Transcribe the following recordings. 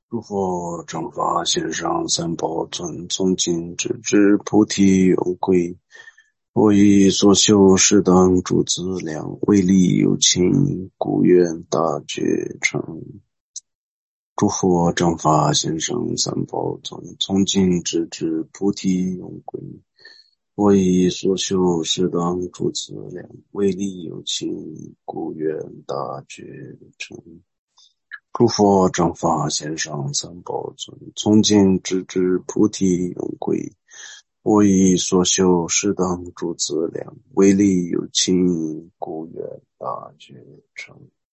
诸佛正法线上三宝尊，从今直至菩提有归。我以所修是等诸资粮，为利有情，故愿大觉成。诸佛正法线上三宝尊，从今直至菩提有归。我以所修是等诸资粮，为利有情，故愿大觉成。诸佛正法线上三宝尊，从今直至菩提永归。我以所修是等诸资粮，为利有情，故愿大觉成。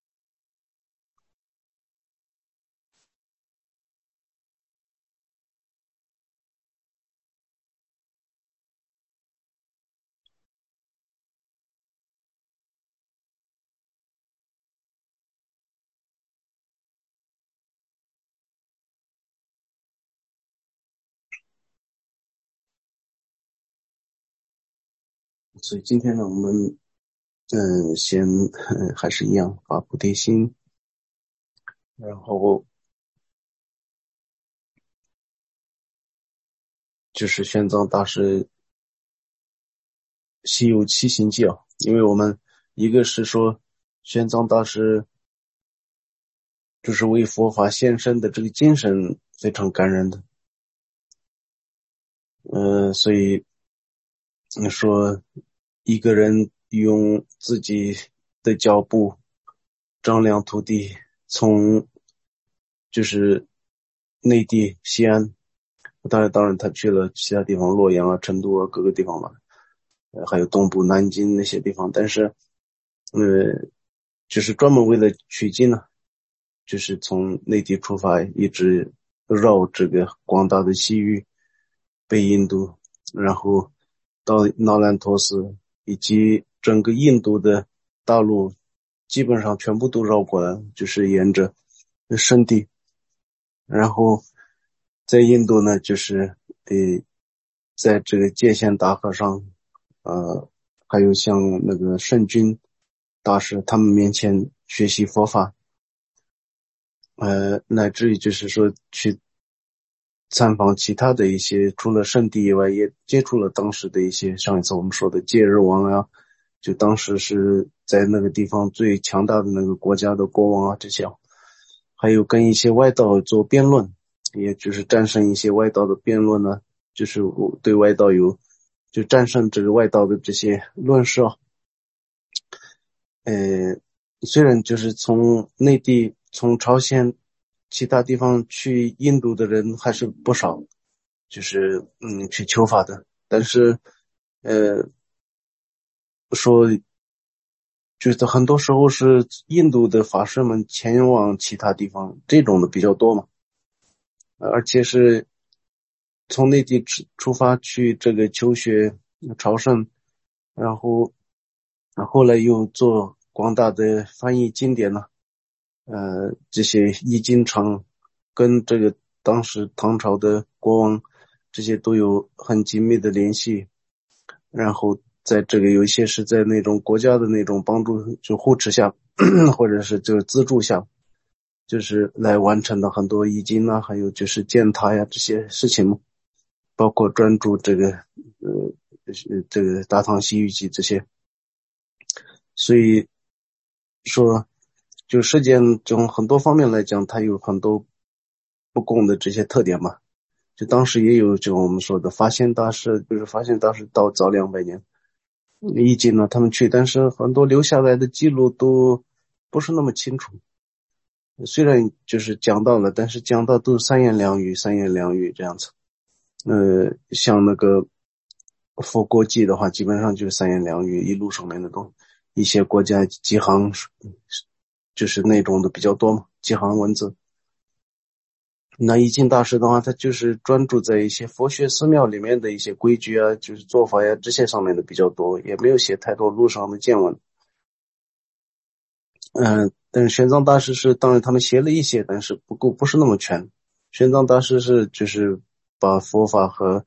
所以今天呢，我们先还是一样发菩提心，然后就是玄奘大师西游七行记啊，因为我们一个是说玄奘大师就是为佛法献身的这个精神非常感人的，所以你说一个人用自己的脚步丈量土地，从就是内地西安，当然他去了其他地方，洛阳啊、成都啊各个地方嘛，还有东部南京那些地方，但是就是专门为了取经呢，就是从内地出发，一直绕这个广大的西域、北印度，然后到那兰陀寺，以及整个印度的大陆基本上全部都绕过来，就是沿着圣地，然后在印度呢，就是在这个界限大河上，还有像那个圣君大师他们面前学习佛法，乃至于就是说去参访其他的一些除了圣地以外，也接触了当时的一些上一次我们说的戒日王啊，就当时是在那个地方最强大的那个国家的国王啊，这些还有跟一些外道做辩论，也就是战胜一些外道的辩论呢，就是我对外道有就战胜这个外道的这些论述啊。虽然就是从内地从朝鲜其他地方去印度的人还是不少，就是去求法的，但是说就是很多时候是印度的法师们前往其他地方，这种的比较多嘛，而且是从内地出发去这个求学朝圣，然后后来又做广大的翻译经典呢，这些译经厂跟这个当时唐朝的国王这些都有很紧密的联系，然后在这个有一些是在那种国家的那种帮助就护持下或者是这个资助下，就是来完成的很多译经啊，还有就是建塔呀这些事情，包括专注这个这个大唐西域记这些，所以说就世间从很多方面来讲，它有很多不共的这些特点嘛。就当时也有就我们说的发现大师，就是发现大师到早200年，译经呢他们去，但是很多留下来的记录都不是那么清楚。虽然就是讲到了，但是讲到都是三言两语这样子。像那个佛国记的话，基本上就是三言两语，一路上面的东西。一些国家几行就是那种的比较多嘛，几行文字。那译经大师的话，他就是专注在一些佛学寺庙里面的一些规矩啊，就是做法呀这些上面的比较多，也没有写太多路上的见闻。但是玄奘大师是当然他们写了一些，但是不是那么全。玄奘大师是就是把佛法和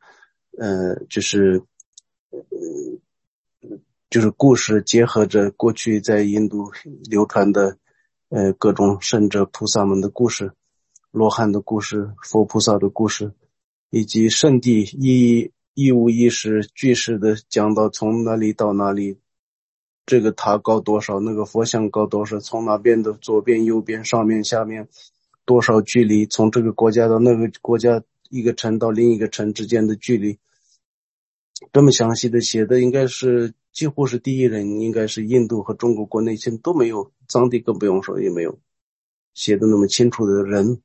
就是故事结合着过去在印度流传的各种圣者菩萨们的故事， 罗汉的故事、佛菩萨的故事，以及圣地一五一十具体的讲到从哪里到哪里，这个塔高多少，那个佛像高多少，从哪边的左边右边上面下面多少距离，从这个国家到那个国家，一个城到另一个城之间的距离，这么详细的写的，应该是几乎是第一人，应该是印度和中国国内现在都没有，藏地更不用说，也没有写的那么清楚的人。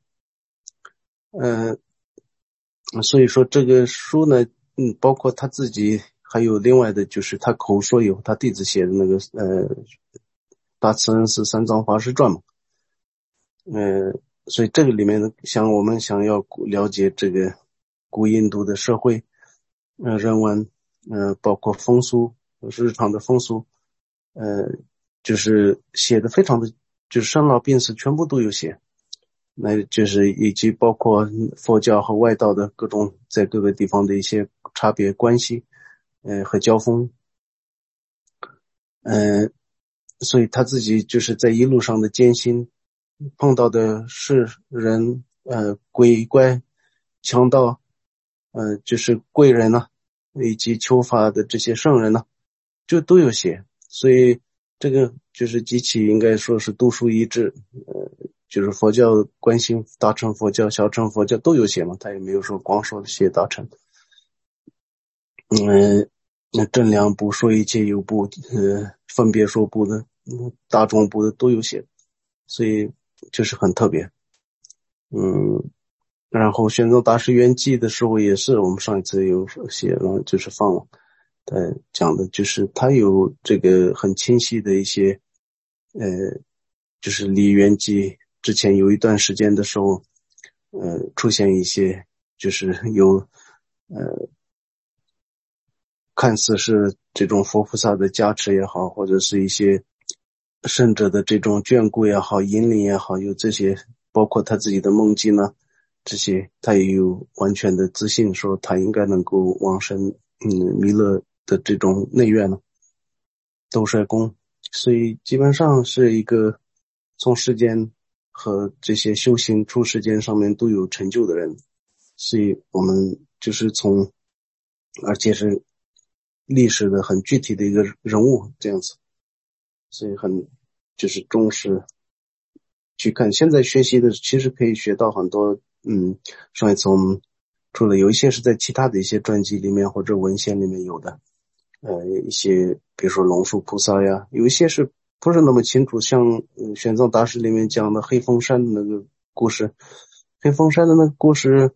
所以说这个书呢，包括他自己，还有另外的就是他口说有他弟子写的那个大慈恩寺三藏法师传嘛。所以这个里面我们想要了解这个古印度的社会人文，包括风俗，日常的风俗，就是写的非常的，就是生老病死全部都有写。那就是以及包括佛教和外道的各种在各个地方的一些差别关系，和交锋。所以他自己就是在一路上的艰辛，碰到的是人，鬼怪、强盗，就是贵人呢，以及求法的这些圣人呢，就都有写。所以这个就是极其应该说是独树一帜，就是佛教关心大乘佛教、小乘佛教都有写嘛，他也没有说光说写大乘。那正量部、说一切有部，分别说部的，大众部的都有写，所以就是很特别。然后玄奘大师圆寂的时候也是，我们上一次有写了，就是放了，讲的就是他有这个很清晰的一些，就是离圆寂之前有一段时间的时候，出现一些就是有，看似是这种佛菩萨的加持也好，或者是一些圣者的这种眷顾也好，引领也好，有这些，包括他自己的梦境呢，这些他也有完全的自信，说他应该能够往生弥勒的这种内愿呢，斗率宫。所以基本上是一个从世间和这些修行出世间上面都有成就的人。所以我们就是而且是历史的很具体的一个人物这样子，所以就是重视去看。现在学习的其实可以学到很多，上一次我们除了有一些是在其他的一些传记里面或者文献里面有的，一些比如说龙树菩萨呀，有一些是不是那么清楚，像玄奘大师里面讲的黑风山的那个故事，黑风山的那个故事，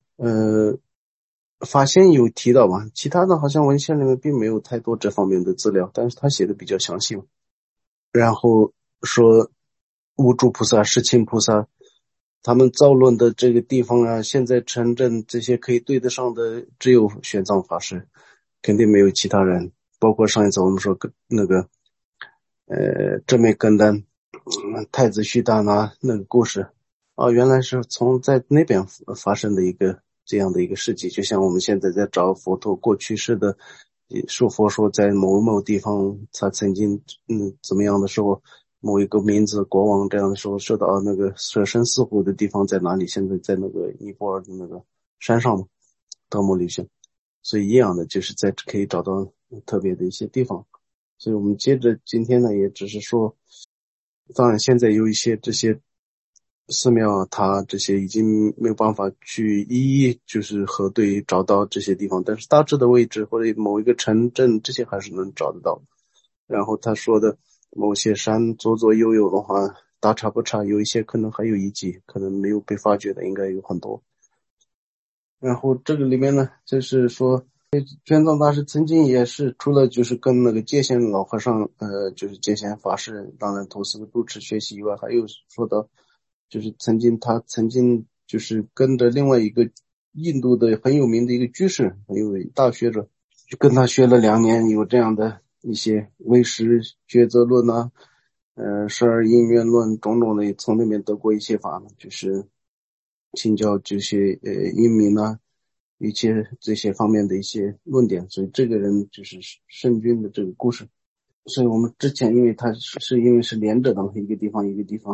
法仙有提到吧，其他的好像文献里面并没有太多这方面的资料，但是他写的比较详细。然后说无著菩萨、世亲菩萨他们造论的这个地方啊，现在城镇这些可以对得上的只有玄奘法师，肯定没有其他人。包括上一次我们说那个真美根丹太子须达那那个故事啊，原来是从在那边发生的一个这样的一个事迹。就像我们现在在找佛陀过去世的说佛说在某地方他曾经怎么样的时候，某一个名字国王这样的时候说到那个舍身饲虎的地方在哪里，现在在那个尼泊尔的那个山上嘛，德摩里县。所以一样的就是在可以找到特别的一些地方。所以我们接着今天呢，也只是说，当然现在有一些这些寺庙它这些已经没有办法去一一就是核对找到这些地方，但是大致的位置或者某一个城镇这些还是能找得到。然后他说的某些山左左右右的话大差不差，有一些可能还有遗迹，可能没有被发掘的应该有很多。然后这个里面呢，就是说玄奘大师曾经也是除了就是跟那个戒贤老和尚就是戒贤法师当然托斯的主持学习以外，还有说到就是他曾经就是跟着另外一个印度的很有名的一个居士，很有大学者，就跟他学了2年，有这样的一些唯识抉择论啊12因缘论种种的，从那边得过一些法呢，就是请教这些英明啊一些这些方面的一些论点。所以这个人就是圣君的这个故事。所以我们之前因为他是因为是连着的嘛，一个地方一个地方，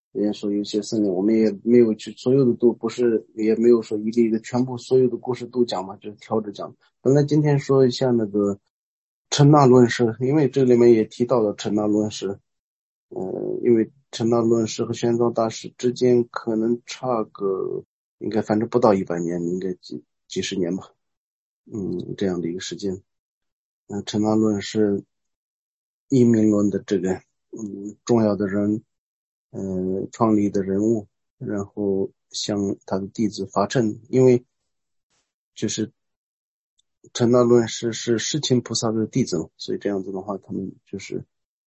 人家说有些僧侣，我们也没有去所有的都不是，也没有说一个一个全部所有的故事都讲嘛，就是挑着讲。本来今天说一下那个陈那论师，因为这里面也提到了陈那论师，因为陈那论师和玄奘大师之间可能差个应该反正不到100年，应该几十年吧，这样的一个时间。陈那论是一民论的这个重要的人，创立的人物，然后向他的弟子发谶，因为就是陈那论师是世亲菩萨的弟子嘛，所以这样子的话，他们就是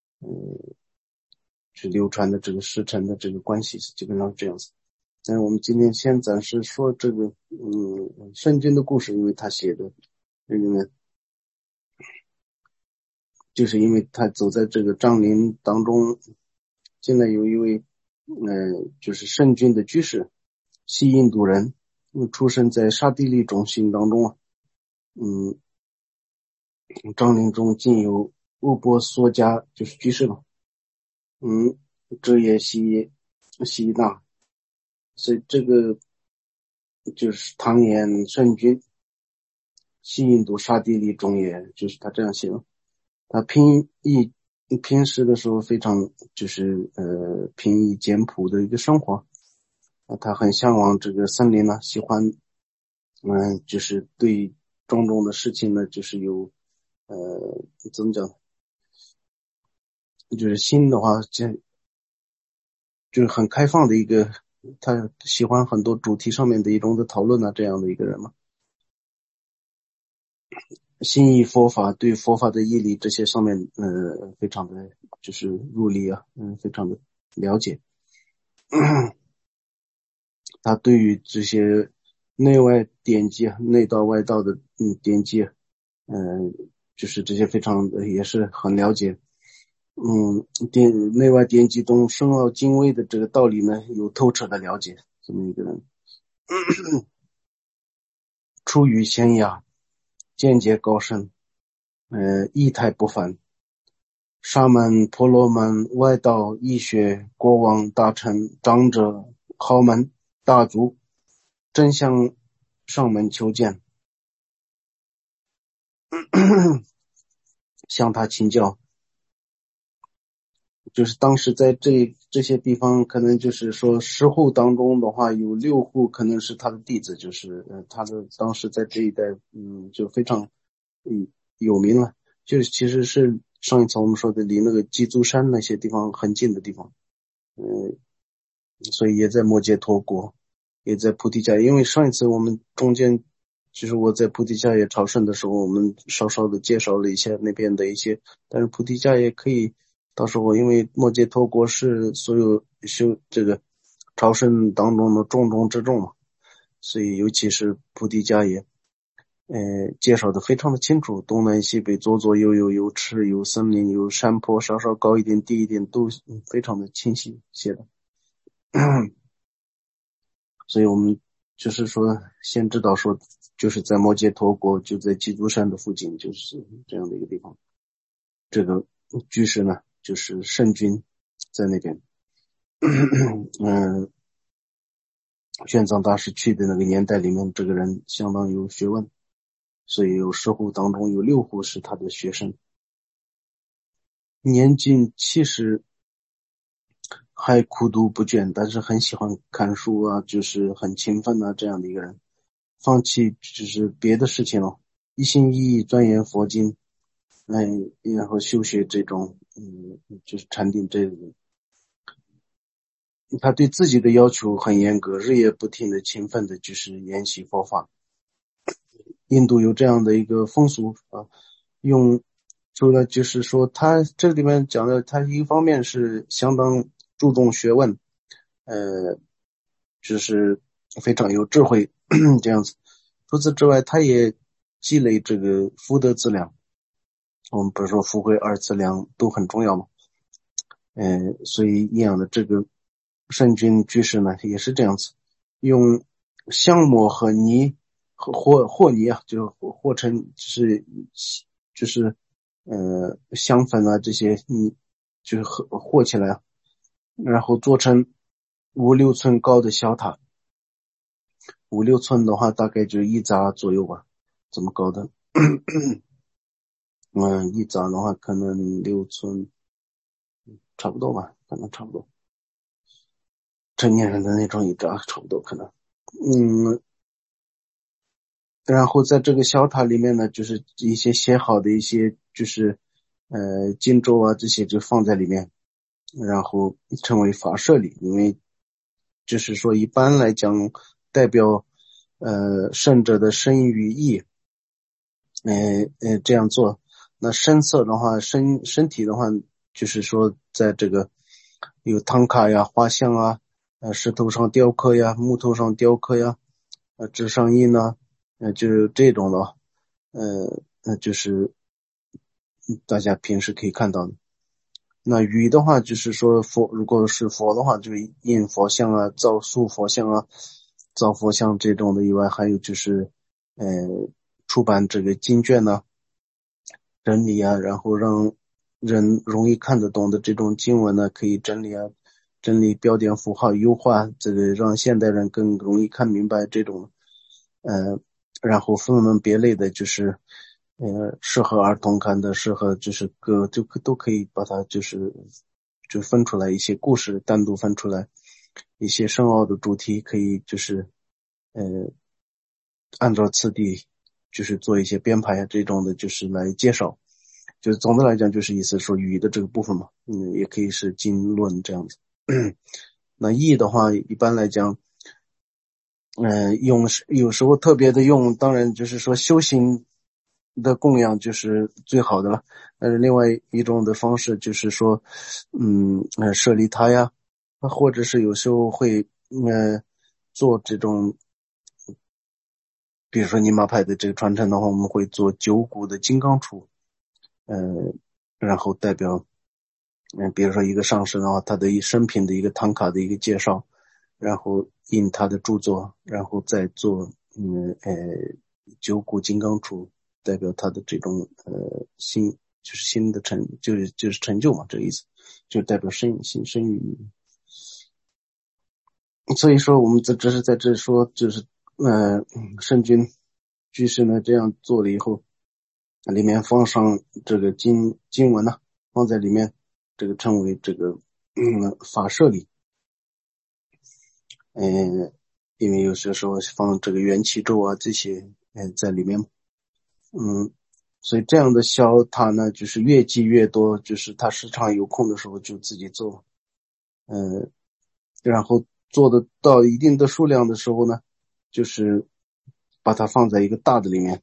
去流传的这个师承的这个关系基本上是这样子。但是我们今天先暂时说这个圣经的故事，因为他写的这里面就是因为他走在这个藏林当中，现在有一位就是圣君的居士，西印度人，出生在刹帝利种姓当中啊，藏林中仅有乌波梭迦就是居士嘛，这也西纳，所以这个就是唐延圣君，西印度刹帝利种也，就是他这样写的。他平时的时候非常就是平易简朴的一个生活，他很向往这个森林呢，喜欢就是对种种的事情呢，就是有怎么讲，就是心的话就是很开放的一个，他喜欢很多主题上面的一种的讨论啊，这样的一个人嘛。心意佛法，对佛法的义理这些上面非常的就是入理啊，非常的了解。他对于这些内外典籍内道外道的典籍就是这些非常也是很了解。内外典籍中深奥精微的这个道理呢，有透彻的了解，这么一个人。出于贤雅，见解高深，仪态不凡。沙门、婆罗门、外道、医学、国王、大臣、长者、豪门、大族，争相上门求见，向他请教。就是当时在这些地方，可能就是说10户当中的话，有6户可能是他的弟子，就是他的当时在这一带就非常有名了，就是其实是上一次我们说的离那个鸡足山那些地方很近的地方，所以也在摩羯陀国，也在菩提迦耶。因为上一次我们中间就是我在菩提迦耶朝圣的时候，我们稍稍的介绍了一下那边的一些，但是菩提迦耶可以到时候，因为摩羯陀国是所有这个朝圣当中的重中之重嘛，所以尤其是菩提迦耶介绍的非常的清楚，东南西北左左右右，有池有森林有山坡，稍稍高一点低一点都非常的清晰写的。所以我们就是说先知道说就是在摩羯陀国，就在基督山的附近，就是这样的一个地方。这个居士呢就是圣君在那边。玄奘大师去的那个年代里面，这个人相当有学问，所以有10户当中有6户是他的学生。年近70还苦读不倦，但是很喜欢看书啊，就是很勤奋啊，这样的一个人，放弃就是别的事情了，一心一意钻研佛经，然后修学这种就是禅定这种。他对自己的要求很严格，日夜不停的勤奋的就是研习佛法。印度有这样的一个风俗啊，除了就是说他这里面讲的，他一方面是相当注重学问，就是非常有智慧这样子。除此之外，他也积累这个福德资粮。我们不是说福慧2资粮都很重要吗？所以一样的这个圣君居士呢也是这样子，用香末和泥和泥啊，就和成就是香粉啊这些就是和起来，然后做成 5、6寸高的小塔，5、6寸的话大概就一扎左右吧，这么高的。一扎的话可能6寸，差不多吧，可能差不多。成年人的那种一扎差不多可能。然后在这个小塔里面呢，就是一些写好的一些就是经咒啊这些就放在里面，然后称为法舍利。因为就是说一般来讲代表圣者的身语意，这样做。那身色的话，身体的话，就是说在这个有唐卡呀、画像啊、石头上雕刻呀、木头上雕刻呀、纸上印呢，就是这种的，就是大家平时可以看到的。那语的话，就是说如果是佛的话，就印佛像啊、造塑佛像啊、造佛像这种的以外，还有就是出版这个经卷呢、整理啊，然后让人容易看得懂的这种经文呢，可以整理啊，整理标点符号，优化这个让现代人更容易看明白这种，然后分门别类的，就是适合儿童看的，适合就是都可以把它就分出来一些故事，单独分出来一些深奥的主题，可以就是呃按照次第就是做一些编排啊这种的，就是来介绍。就是总的来讲，就是意思说语的这个部分嘛，也可以是经论这样子。那义的话，一般来讲，有时候特别的用，当然就是说修行的供养就是最好的了。但是另外一种的方式就是说，舍利他呀，或者是有时候会做这种，比如说尼玛派的这个传承的话，我们会做9股的金刚杵，然后代表，比如说一个上师的话，他的生平的一个唐卡的一个介绍，然后印他的著作，然后再做9股金刚杵，代表他的这种就是新的就是成就嘛，这个意思，就代表生育。所以说我们只是在这说，就是圣君居士呢这样做了以后，里面放上这个经文呢，放在里面，这个称为这个法舍利。因为有些时候放这个元气咒啊这些在里面，所以这样的小塔呢，就是越积越多，就是他时常有空的时候就自己做，然后做的到一定的数量的时候呢，就是把它放在一个大的里面，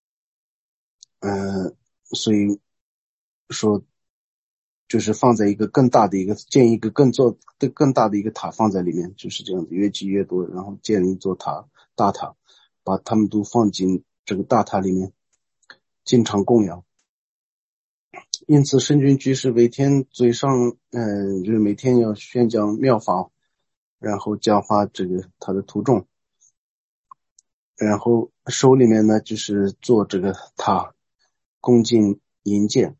所以说就是放在一个更大的建一个更大的一个塔放在里面，就是这样子，越积越多，然后建一座大塔，把它们都放进这个大塔里面，经常供养。因此圣君居士每天嘴上就是每天要宣讲妙法，然后教化这个他的徒众，然后手里面呢就是做这个塔，恭敬迎见，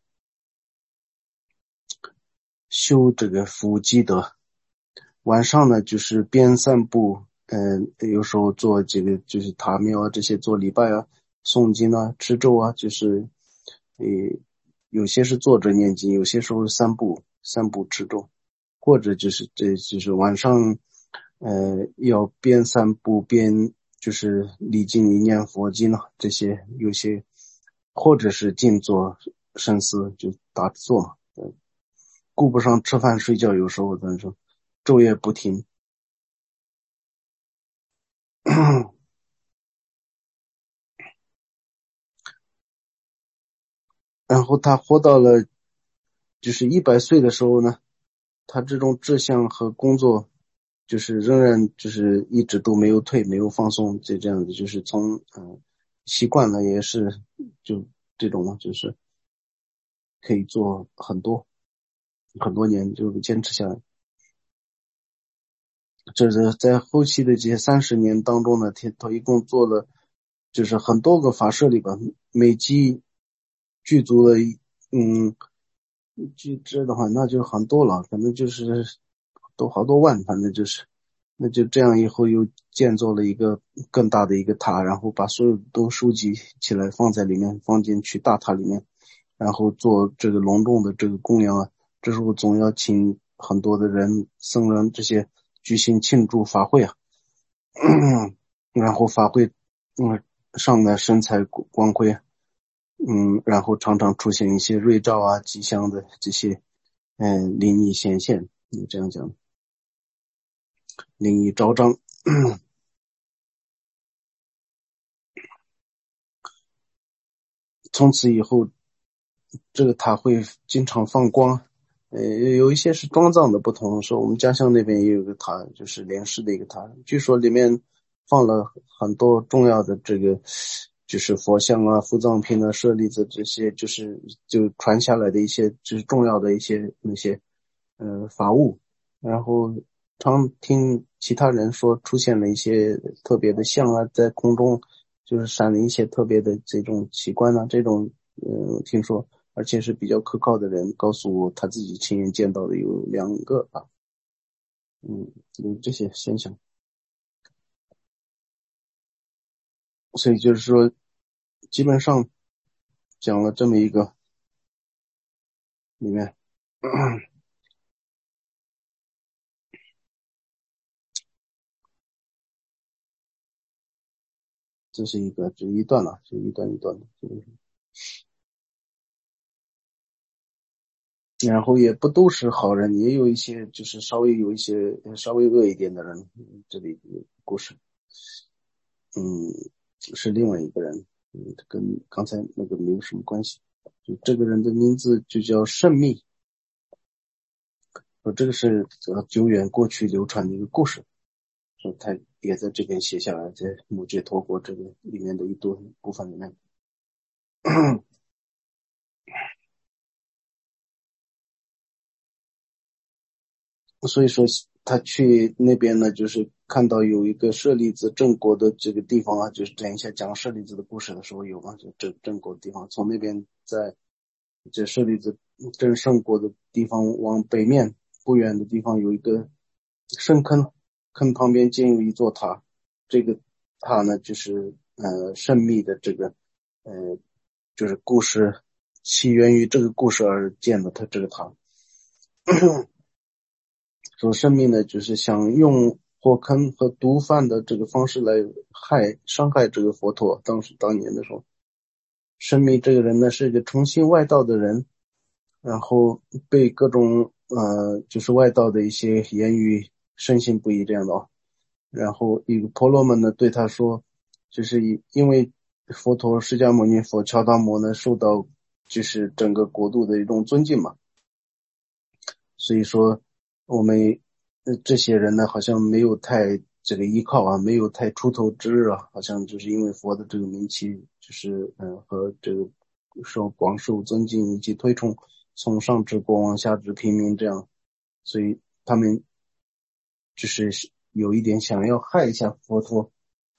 修这个福积德。晚上呢就是边散步，有时候做这个就是塔庙啊这些做礼拜啊、诵经啊、持咒啊，就是有些是坐着念经，有些时候是散步持咒，或者就是晚上要边散步边就是礼敬一念佛经啊，这些有些或者是静坐深思就打坐嘛，顾不上吃饭睡觉，有时候咱说昼夜不停。然后他活到了就是100岁的时候呢，他这种志向和工作就是仍然就是一直都没有退，没有放松，就这样子，就是从习惯了也是就这种嘛，就是可以做很多年就坚持下来。这是在后期的这些30年当中呢，他一共做了就是很多个法舍利吧，每集具足了巨制的话那就很多了，可能就是都好多万，反正就是那就这样以后又建造了一个更大的一个塔，然后把所有都收集起来放在里面，放进去大塔里面，然后做这个隆重的这个供养啊。这时候总要请很多的人僧人这些举行庆祝法会啊。然后法会上的神采光辉，然后常常出现一些瑞兆啊吉祥的这些灵异显现，你这样讲灵异昭彰。从此以后这个塔会经常放光，有一些是装藏的不同，说我们家乡那边也有个塔，就是莲师的一个塔，据说里面放了很多重要的这个就是佛像啊、副葬品啊、舍利子这些，就传下来的一些就是重要的一些那些法物。然后常听其他人说出现了一些特别的像啊，在空中就是闪了一些特别的这种奇观啊，这种听说，而且是比较可靠的人告诉我他自己亲眼见到的有2个啊。有这些现象。所以就是说基本上讲了这么一个里面这是一段了，是一段一段的。然后也不都是好人，也有一些就是稍微有一些稍微恶一点的人。这里有故事，是另外一个人，跟刚才那个没有什么关系。就这个人的名字就叫圣密，这个是久远过去流传的一个故事，说他也在这边写下来，在母戒陀国这个里面的一段部分里面。所以说他去那边呢，就是看到有一个舍利子正国的这个地方啊，就是等一下讲舍利子的故事的时候有嘛，就正国的地方，从那边在这舍利子正圣国的地方往北面不远的地方有一个深坑，坑旁边建有一座塔，这个塔呢就是圣密的这个就是故事起源于这个故事而建的他这个塔。说生命呢，就是想用火坑和毒贩的这个方式来伤害这个佛陀。当年的时候，生命这个人呢是一个崇信外道的人，然后被各种就是外道的一些言语深信不疑这样的啊。然后一个婆罗门呢对他说，就是因为佛陀释迦牟尼佛乔达摩呢受到就是整个国度的一种尊敬嘛。所以说我们这些人呢好像没有太这个依靠啊，没有太出头之日啊，好像就是因为佛的这个名气就是和这个广受尊敬以及推崇，从上至国王下至平民这样，所以他们就是有一点想要害一下佛陀。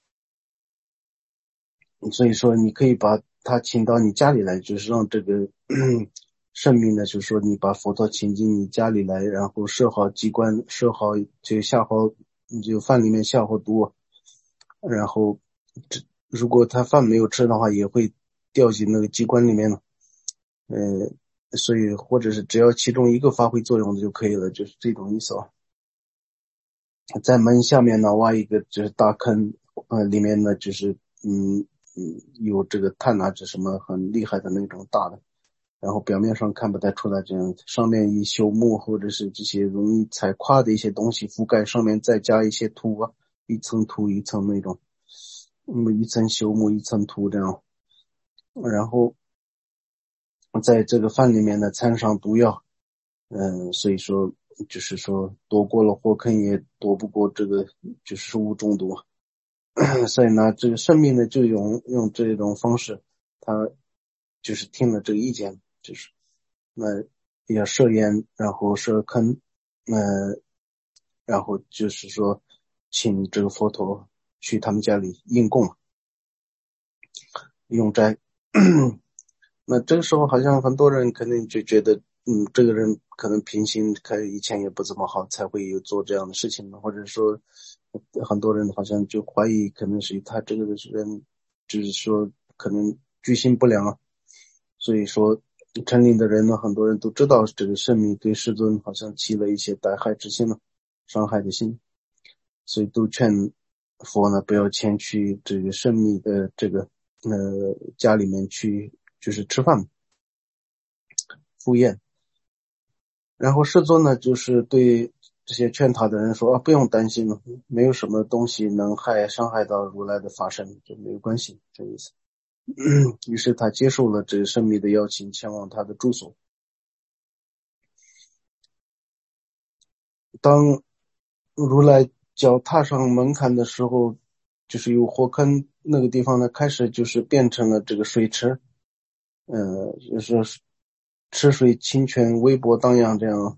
所以说你可以把他请到你家里来，就是让这个圣命呢，就是说你把佛陀请进你家里来，然后设好机关，设好就下好，你就饭里面下好毒，然后如果他饭没有吃的话，也会掉进那个机关里面了。所以或者是只要其中一个发挥作用的就可以了，就是这种意思啊。在门下面呢挖一个就是大坑，里面呢就是有这个碳啊，这什么很厉害的那种大的，然后表面上看不太出来，这样上面以朽木或者是这些容易踩跨的一些东西覆盖，上面再加一些土啊，一层土一层那种，一层朽木一层土这样，然后在这个饭里面呢掺上毒药。所以说就是说躲过了火坑也躲不过这个就是食物中毒。所以呢这个圣命呢就用这种方式，他就是听了这个意见，就是要设宴，然后设坑，然后就是说请这个佛陀去他们家里应供用斋。那这个时候好像很多人肯定就觉得这个人可能品行以前也不怎么好，才会有做这样的事情，或者说很多人好像就怀疑可能是他这个人就是说可能居心不良啊，所以说城里的人呢，很多人都知道这个圣密对世尊好像起了一些歹害之心了，伤害的心，所以都劝佛呢不要前去这个圣密的这个家里面去就是吃饭赴宴。然后世尊呢就是对这些劝他的人说不用担心了，没有什么东西能伤害到如来的法身，就没有关系，这意思。于是他接受了这个圣密的邀请，前往他的住所。当如来脚踏上门槛的时候，就是有火坑那个地方呢，开始就是变成了这个水池，就是池水清泉，微波荡漾，这样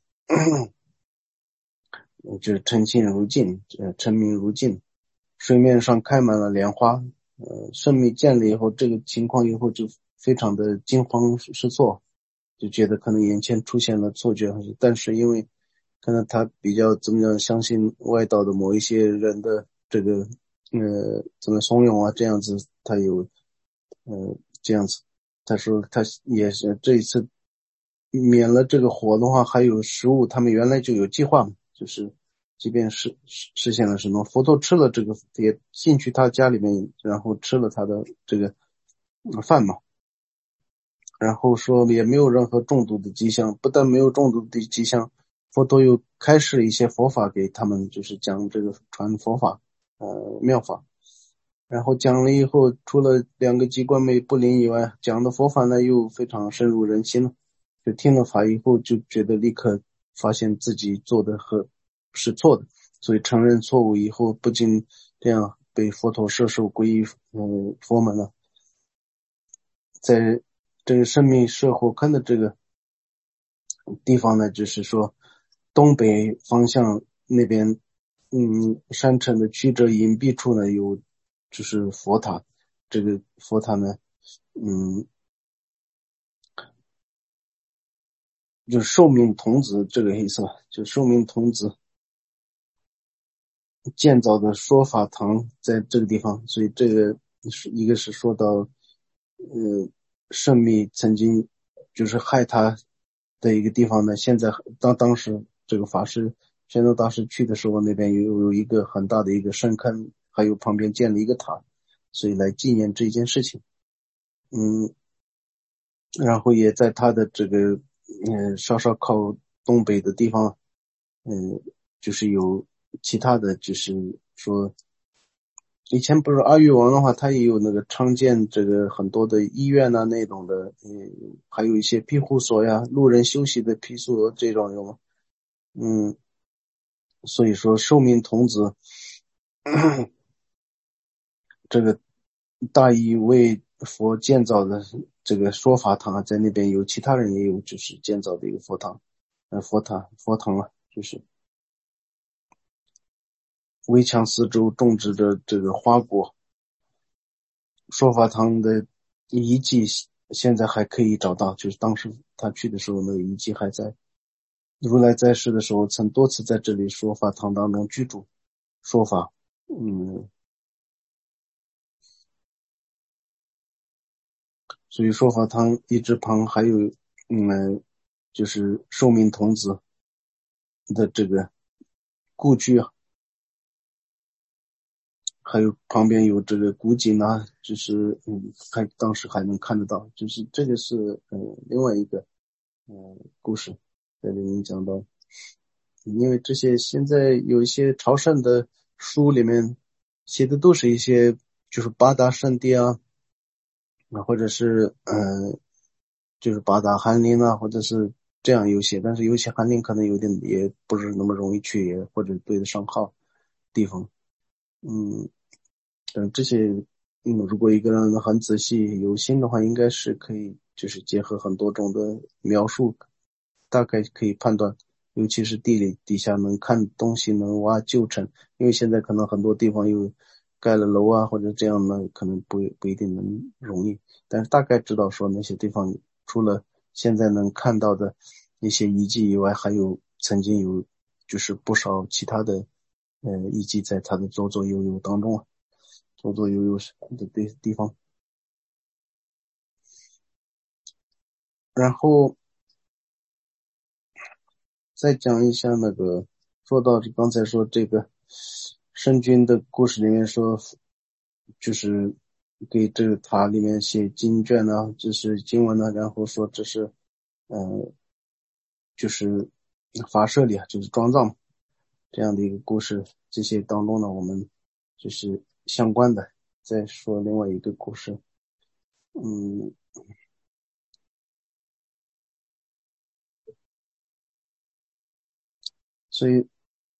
就是澄清如镜，澄明如镜，水面上开满了莲花。圣密见了以后，这个情况以后就非常的惊慌失措，就觉得可能眼前出现了错觉，但是因为可能他比较怎么样相信外道的某一些人的这个怎么怂恿啊，这样子他有这样子，他说他也是这一次免了这个火的话，还有食物，他们原来就有计划嘛，就是即便实现了什么，佛陀吃了这个也进去他家里面，然后吃了他的这个饭嘛，然后说也没有任何中毒的迹象，不但没有中毒的迹象，佛陀又开示一些佛法给他们，就是讲这个传佛法妙法，然后讲了以后，除了2个机关没不灵以外，讲的佛法呢又非常深入人心了，就听了法以后就觉得立刻发现自己做的是错的，所以承认错误以后，不仅这样被佛陀摄受皈依佛门了。在这个生命设火坑的这个地方呢，就是说东北方向那边山城的曲折隐蔽处呢有就是佛塔，这个佛塔呢就是寿命童子这个意思吧，就寿命童子建造的说法堂在这个地方，所以这个一个是说到圣密曾经就是害他的一个地方呢，现在当时这个法师玄奘大师去的时候，那边有一个很大的一个深坑，还有旁边建了一个塔，所以来纪念这件事情。然后也在他的这个稍稍靠东北的地方，就是有其他的，就是说以前不是阿育王的话，他也有那个常见这个很多的医院啊那种的，还有一些庇护所呀，路人休息的庇护所这种有吗？所以说寿命童子这个大义为佛建造的这个说法堂，在那边有其他人也有就是建造的一个佛堂，佛堂啊，就是围墙四周种植着这个花果。说法堂的遗迹现在还可以找到，就是当时他去的时候那个遗迹还在。如来在世的时候曾多次在这里说法堂当中居住说法。所以说法堂遗址旁还有就是寿命童子的这个故居啊，还有旁边有这个古井啊，就是当时还能看得到，就是这个是另外一个故事在里面讲到。因为这些现在有一些朝圣的书里面写的都是一些就是八大圣地啊，或者是就是八大寒林啊，或者是这样有些，但是有些寒林可能有点也不是那么容易去，也或者对得上号地方。这些如果一个人很仔细有心的话，应该是可以就是结合很多种的描述，大概可以判断，尤其是地理底下能看东西，能挖旧城，因为现在可能很多地方又盖了楼啊，或者这样呢，可能不一定能容易，但是大概知道说那些地方除了现在能看到的一些遗迹以外，还有曾经有就是不少其他的以及在他的左左右右当中左左右右的地方。然后再讲一下那个，说到刚才说这个圣君的故事里面说，就是给这个塔里面写经卷啊，这是经文啊，然后说这是就是发射里就是装藏这样的一个故事，这些当中呢，我们就是相关的。再说另外一个故事，所以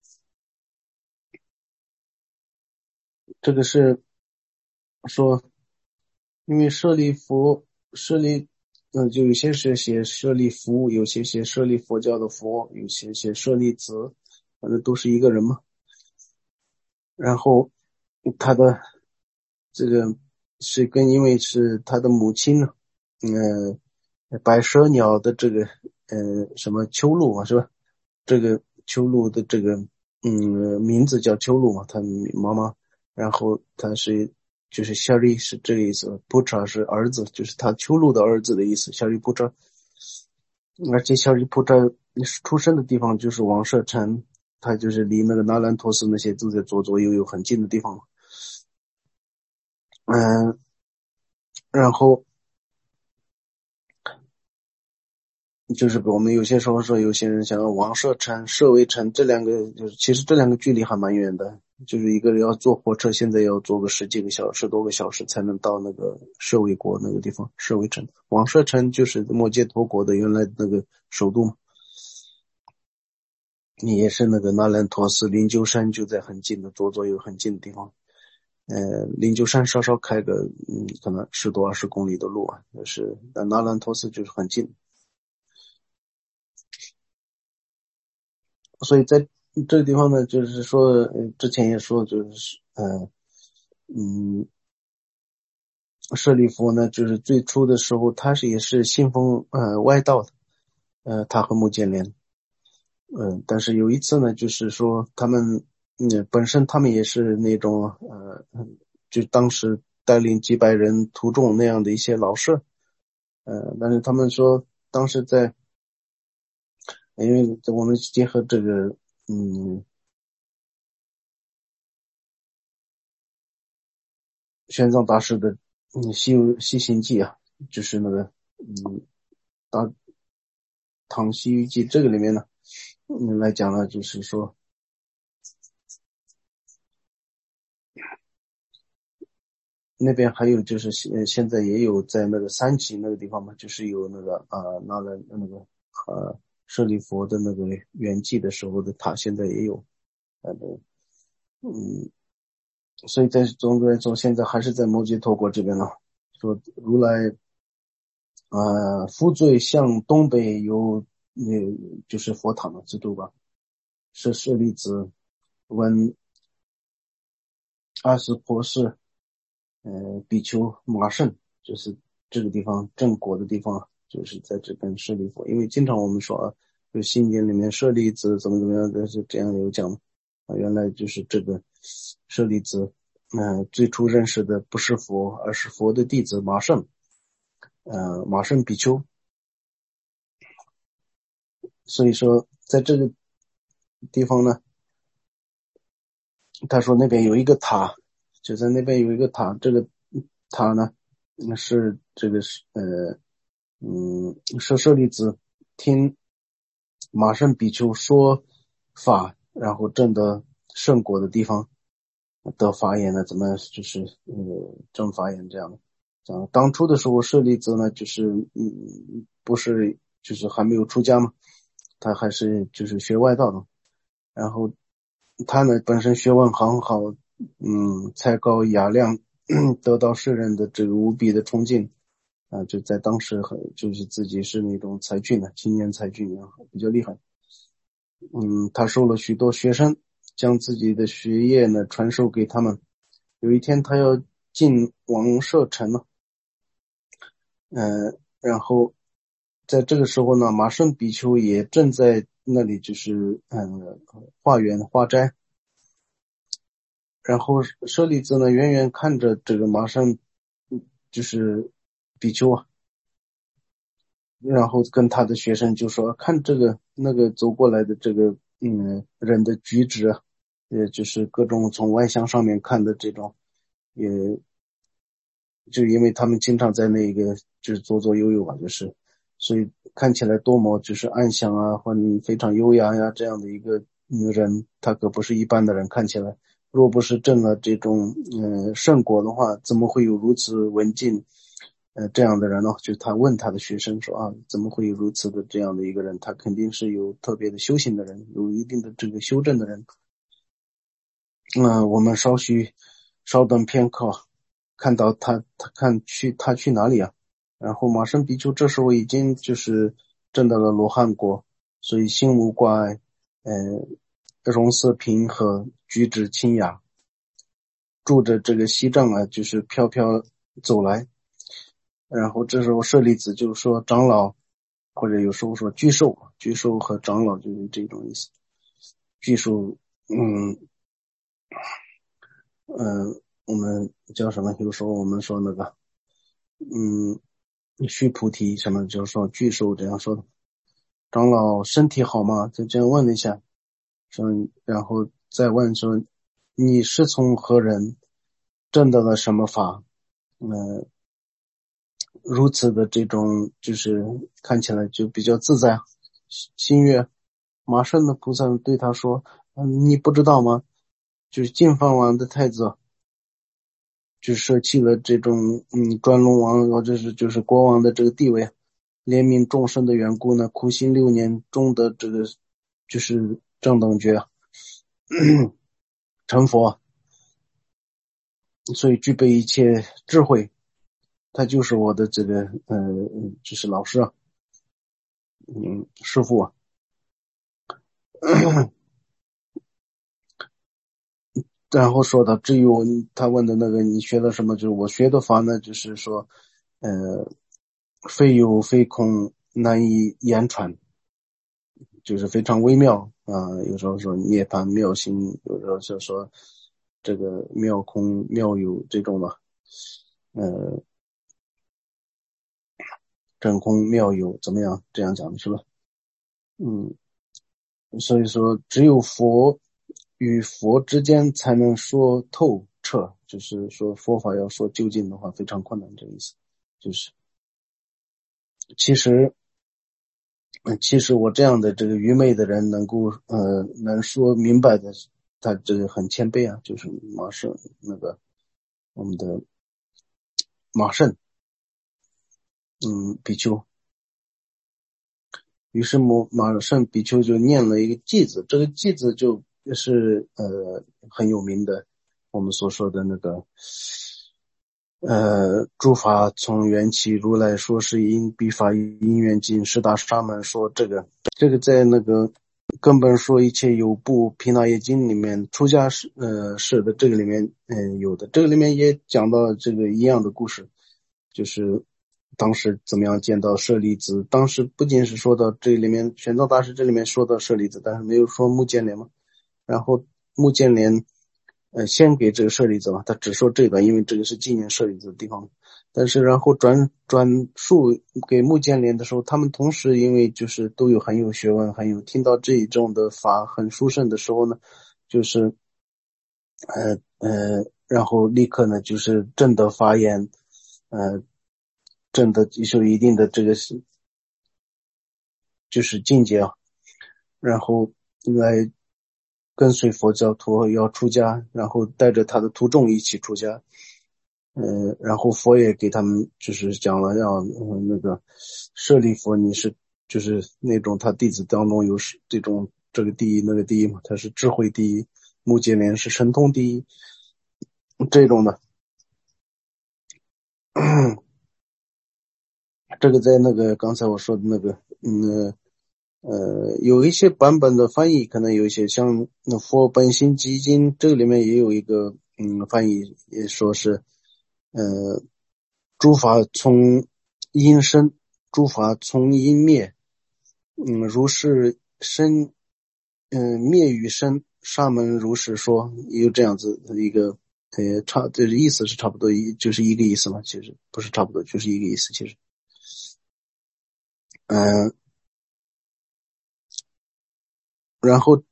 这个是说，因为舍利弗就有些是写舍利弗，有些写舍利佛教的佛，有些写舍利子，反正都是一个人嘛。然后他的这个是因为是他的母亲呢，白蛇鸟的这个什么秋露嘛，是吧？这个秋露的这个名字叫秋露嘛，他妈妈，然后他是就是夏利是这个意思，布查是儿子，就是他秋露的儿子的意思，夏利布查。而且夏利布查出生的地方就是王舍城，他就是离那个那兰陀寺那些都在左左右右很近的地方。然后就是我们有些时候说，有些人想要王舍城、舍卫城这两个，就是其实这两个距离还蛮远的，就是一个要坐火车，现在要坐个10多个小时才能到那个舍卫国那个地方，舍卫城。王舍城就是摩揭陀国的原来那个首都嘛，也是那个那兰陀寺灵鹫山就在很近的左左右很近的地方。灵鹫山稍稍开个可能10多20公里的路啊，但那兰陀寺就是很近。所以在这个地方呢，就是说，之前也说，就是舍利弗呢，就是最初的时候，他也是信奉外道的，他和目犍连，但是有一次呢，就是说他们，本身他们也是那种就当时带领几百人徒众那样的一些老师，但是他们说当时因为我们结合这个，玄奘大师的西行记啊，就是那个大唐西域记这个里面呢，来讲呢，就是说那边还有就是现在也有在那个三旗那个地方嘛，就是有那个那个舍利佛的那个圆寂的时候的塔，现在也有，嗯，所以在总的来说，现在还是在摩羯陀国这边呢，说如来夫罪向东北有就是佛塔嘛，知道吧？是舍利子问阿斯婆氏比丘马胜，就是这个地方正果的地方，就是在这边舍利佛。因为经常我们说啊，就心经里面舍利子怎么怎么样的，是这样有讲啊，原来就是这个舍利子，最初认识的不是佛，而是佛的弟子马胜，马胜比丘。所以说，在这个地方呢，他说那边有一个塔，就在那边有一个塔，这个塔呢是这个是舍利子听马胜比丘说法，然后证得圣果的地方得法眼呢，怎么就是证法眼这样的。当初的时候，舍利子呢就是不是就是还没有出家嘛，他还是就是学外道的，然后他呢本身学问很好，才高雅量，得到世人的这个无比的崇敬啊，就在当时就是自己是那种才俊的青年才俊啊，比较厉害。他收了许多学生，将自己的学业呢传授给他们。有一天他要进王舍城了，然后在这个时候呢，马胜比丘也正在那里就是化缘化斋。 然后舍利子呢远远看着这个马上就是比丘啊，然后跟他的学生就说看这个那个走过来的这个人的举止啊，也就是各种从外相上面看的这种，也就因为他们经常在那个就是左左右右吧，就是所以看起来多么就是安详啊，或者非常优雅呀这样的一个人，他可不是一般的人，看起来若不是证了这种圣果的话，怎么会有如此文静这样的人呢？就他问他的学生说啊，怎么会有如此的这样的一个人？他肯定是有特别的修行的人，有一定的这个修正的人。我们稍等片刻，看到他去哪里啊？然后马胜比丘这时候已经就是证到了罗汉果，所以心无挂碍，容色平和，举止清雅，住着这个西藏啊，就是飘飘走来。然后这时候舍利子就说长老，或者有时候说居士，居士和长老就是这种意思。居士，我们叫什么？有时候我们说那个，须菩提什么，就是说巨兽这样说的。长老身体好吗？就这样问了一下，说，然后再问说，你是从何人证得了什么法？如此的这种就是看起来就比较自在。心悦，马胜的菩萨对他说，你不知道吗？就是净饭王的太子。就舍弃了这种转轮王或者是就是国王的这个地位，怜悯众生的缘故呢，苦行6年中的这个就是正等觉成佛，所以具备一切智慧，他就是我的这个就是老师啊，师父啊。然后说到至于他问的那个你学了什么，就是我学的法呢，就是说非有非空，难以言传，就是非常微妙啊。有时候说涅槃妙心，有时候就说这个妙空妙有这种的，真空妙有怎么样？这样讲是吧？所以说只有佛与佛之间才能说透彻，就是说佛法要说究竟的话非常困难，这个意思。就是其实我这样的这个愚昧的人能够能说明白的，他这个很谦卑啊，就是马胜那个我们的马胜比丘。于是马胜比丘就念了一个偈子，这个偈子就是很有名的，我们所说的那个诸法从缘起，如来说是因，彼法因缘尽，十大沙门说这个在那个根本说一切有部毗那耶经里面出家士的这个里面有的，这个里面也讲到了这个一样的故事，就是当时怎么样见到舍利子。当时不仅是说到这里面玄奘大师这里面说到舍利子，但是没有说目犍连嘛。然后目犍连先给这个舍利子嘛，他只说这个，因为这个是纪念舍利子的地方。但是然后转述给目犍连的时候，他们同时因为就是都很有学问，很有听到这一种的法很殊胜的时候呢，就是然后立刻呢就是正得发言，正的就一定的这个是就是境界啊，然后来跟随佛教徒要出家，然后带着他的徒众一起出家。然后佛也给他们就是讲了让那个舍利佛你是就是那种他弟子当中有这种这个第一那个第一嘛，他是智慧第一，目犍连是神通第一这种的。这个在那个刚才我说的那个有一些版本的翻译可能有一些像那佛本心集经，这个里面也有一个翻译也说是诸法从因生，诸法从因灭，如是生灭与生沙门如是说，有这样子的一个这意思是差不多就是一个意思嘛，其实不是差不多，就是一个意思，其实。然后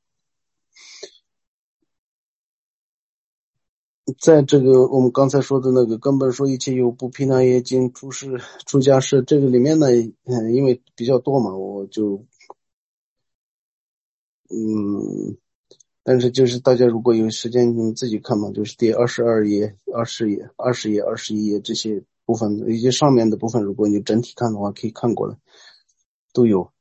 在这个我们刚才说的那个根本说一切有部毗那耶经出家士这个里面呢，因为比较多嘛，我就但是就是大家如果有时间你自己看嘛，就是第22页、20页、21页这些部分，以及上面的部分，如果你整体看的话，可以看过来，都有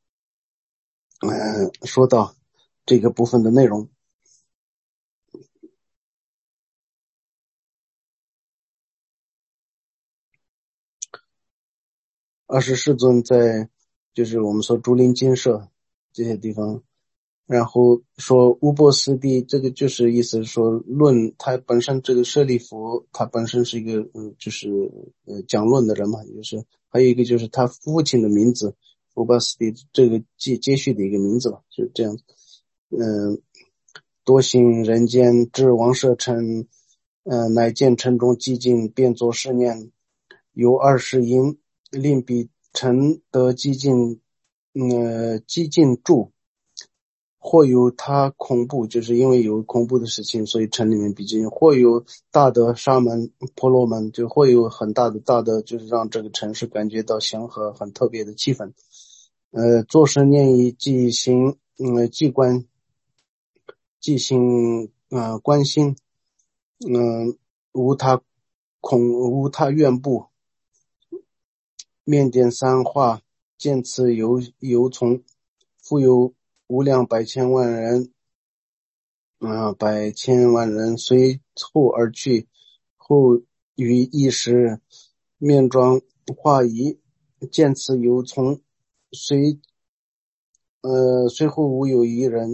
说到这个部分的内容。24世尊在就是我们说竹林精舍这些地方，然后说乌波斯地，这个就是意思是说论他本身这个舍利弗他本身是一个就是讲论的人嘛，就是还有一个就是他父亲的名字乌波斯地这个接续的一个名字吧，就这样。多行人间至王舍城，乃见城中寂静，便作是念：由20因令彼城得寂静，寂静住。或有他恐怖，就是因为有恐怖的事情，所以城里面比较或有大的沙门婆罗门，就会有很大的，就是让这个城市感觉到祥和，很特别的气氛。做事念以即行，即行观心，无他无他愿怖，面点三化，见此由从，复有无量百千万人，百千万人随后而去，后于一时面妆化仪，见此由从，随后无有一人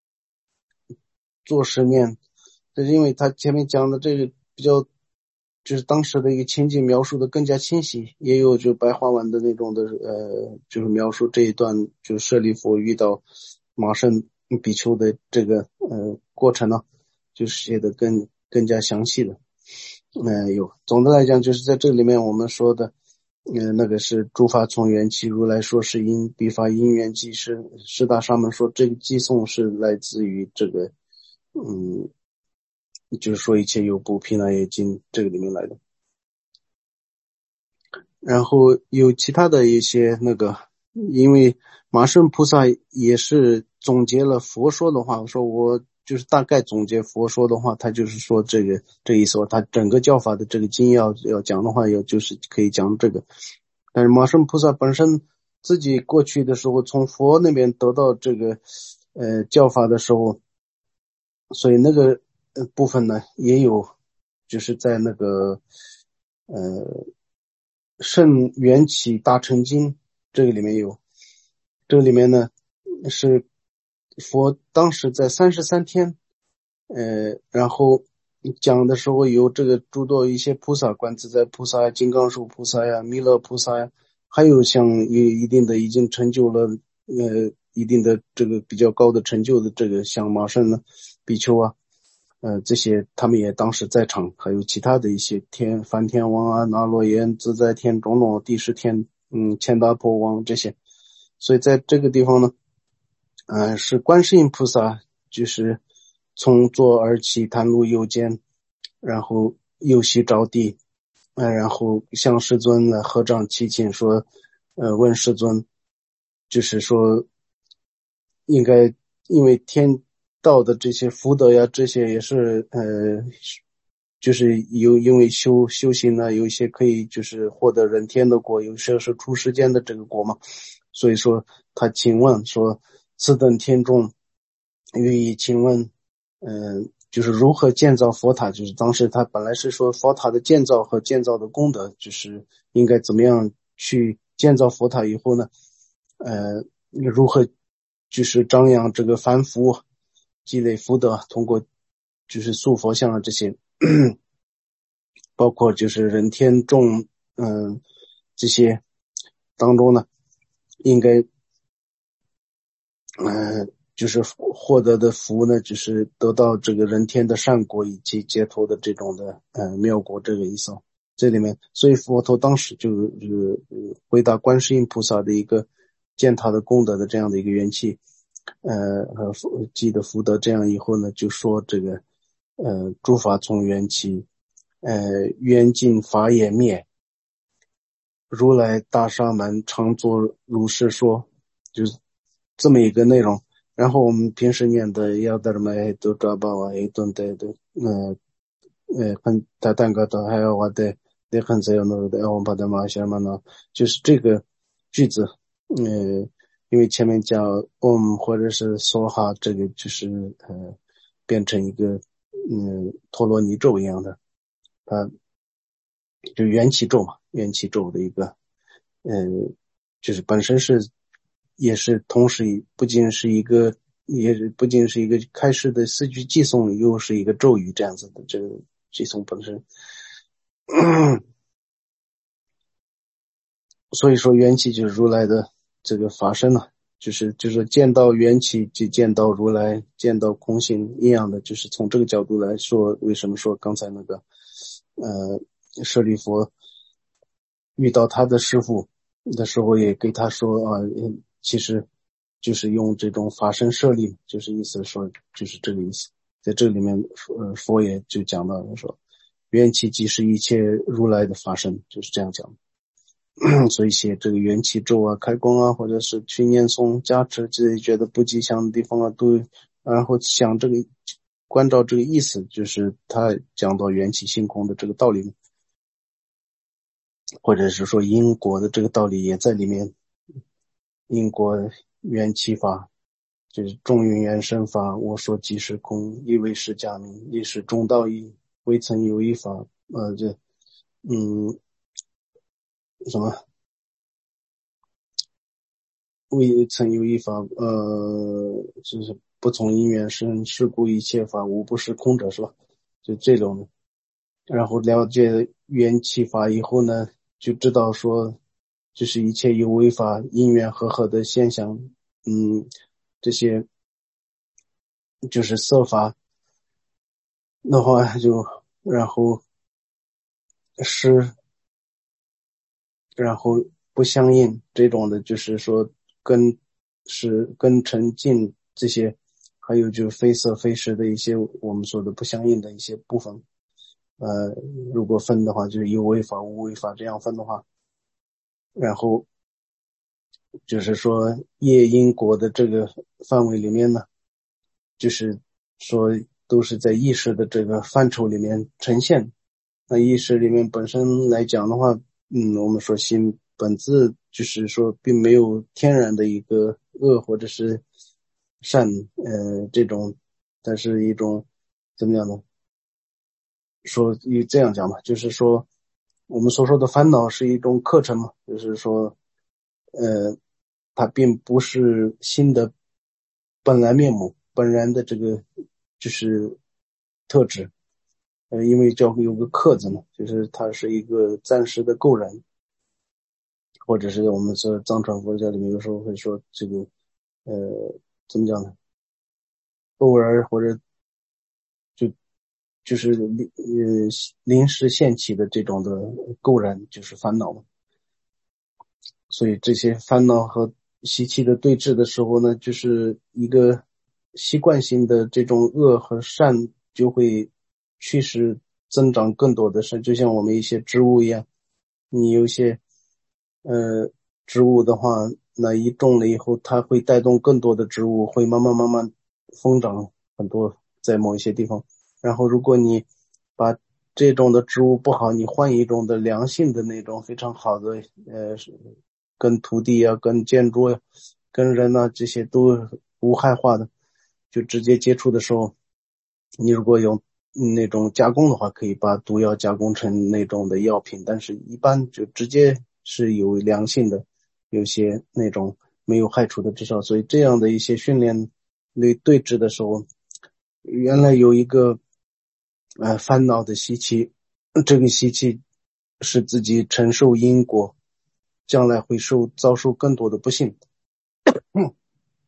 做实念。这是因为他前面讲的这个比较，就是当时的一个情景描述的更加清晰，也有就白话文的那种的就是描述这一段就是舍利弗遇到马胜比丘的这个过程呢，就是写的更加详细的。总的来讲就是在这里面我们说的那个是诸法从缘起，如来说是因，彼法因缘即是。师大沙门说这个寄送是来自于这个就是说一切有部毗那耶经这个里面来的。然后有其他的一些那个，因为马胜菩萨也是总结了佛说的话，我说我就是大概总结佛说的话，他就是说这意思，他整个教法的这个经要讲的话，就是可以讲这个。但是马胜菩萨本身自己过去的时候从佛那边得到这个教法的时候，所以那个部分呢也有就是在那个圣缘起大乘经这个里面有，这个里面呢是佛当时在33天然后讲的时候有这个诸多一些菩萨，观自在菩萨呀、金刚树菩萨呀、弥勒菩萨呀，还有像有一定的已经成就了一定的这个比较高的成就的这个像马胜呢比丘啊，这些他们也当时在场，还有其他的一些梵天王啊、那罗延、自在天、种种第十天千达婆王这些。所以在这个地方呢是观世音菩萨就是从左而起袒露右肩，然后右膝着地，然后向世尊呢合掌祈请说问世尊，就是说应该因为天道的这些福德呀，这些也是就是因为修行呢，有一些可以就是获得人天的果，有些是出世间的这个果嘛。所以说他请问说此等天众予以请问就是如何建造佛塔，就是当时他本来是说佛塔的建造和建造的功德，就是应该怎么样去建造佛塔以后呢如何就是张扬这个凡福积累福德，通过就是塑佛像的这些包括就是人天众这些当中呢应该就是获得的福呢，就是得到这个人天的善果以及解脱的这种的妙果，这个意思。这里面，所以佛陀当时就回答观世音菩萨的一个见他的功德的这样的一个缘起，和积的福德，这样以后呢，就说这个诸法从缘起，缘尽法也灭，如来大沙门常作如是说，就是这么一个内容。然后我们平时念的要得买都抓把我一顿的很他单个的还有我的很自由的我们把它马下嘛呢，就是这个句子，因为前面讲或者是梭哈，这个就是变成一个陀罗尼咒一样的，它就缘起咒嘛，缘起咒的一个就是本身也是同时不仅是一个开示的四句偈颂，又是一个咒语这样子的这个偈颂本身。所以说缘起就是如来的这个法身啊，就是见到缘起就见到如来，见到空性一样的，就是从这个角度来说，为什么说刚才那个舍利弗遇到他的师父的时候也给他说啊，其实就是用这种法身舍利，就是意思说就是这个意思。在这里面佛也就讲到说缘起即是一切如来的法身，就是这样讲。所以写这个缘起咒啊、开光啊，或者是去念诵加持自己觉得不吉祥的地方啊，都然后想这个关照这个意思，就是他讲到缘起性空的这个道理，或者是说因果的这个道理也在里面。因果缘起法就是众云缘生法，我说即是空，亦为释迦名，亦是中道义，未曾有一法什么未曾有一法就是不从因缘生，是故一切法无不是空者，是吧？就这种的。然后了解缘起法以后呢，就知道说就是一切有为法因缘和合的现象，这些就是色法的话就然后然后不相应这种的，就是说跟尘尽这些，还有就非色非识的一些我们说的不相应的一些部分。如果分的话，就是有为法无为法这样分的话，然后就是说业因果的这个范围里面呢，就是说都是在意识的这个范畴里面呈现。那意识里面本身来讲的话，我们说心本质就是说并没有天然的一个恶或者是善这种，但是一种怎么样呢？说这样讲吧，就是说我们所说的烦恼是一种课程嘛，就是说它并不是心的本来面目，本然的这个就是特质。因为有个克字嘛，就是它是一个暂时的垢染，或者是我们说藏传佛教里面有时候会说这个怎么讲呢？偶尔或者就是临时现起的这种的垢染，就是烦恼嘛。所以这些烦恼和习气的对峙的时候呢，就是一个习惯性的这种恶和善就会驱使增长更多的善，就像我们一些植物一样，你有些植物的话，那一种了以后，它会带动更多的植物，会慢慢疯长很多在某一些地方。然后如果你把这种的植物不好，你换一种的良性的那种非常好的跟土地啊、跟建筑啊、跟人啊这些都无害化的，就直接接触的时候，你如果用那种加工的话，可以把毒药加工成那种的药品，但是一般就直接是有良性的，有些那种没有害处的至少。所以这样的一些训练对峙的时候，原来有一个烦恼的习气，这个习气使自己承受因果，将来会遭受更多的不幸。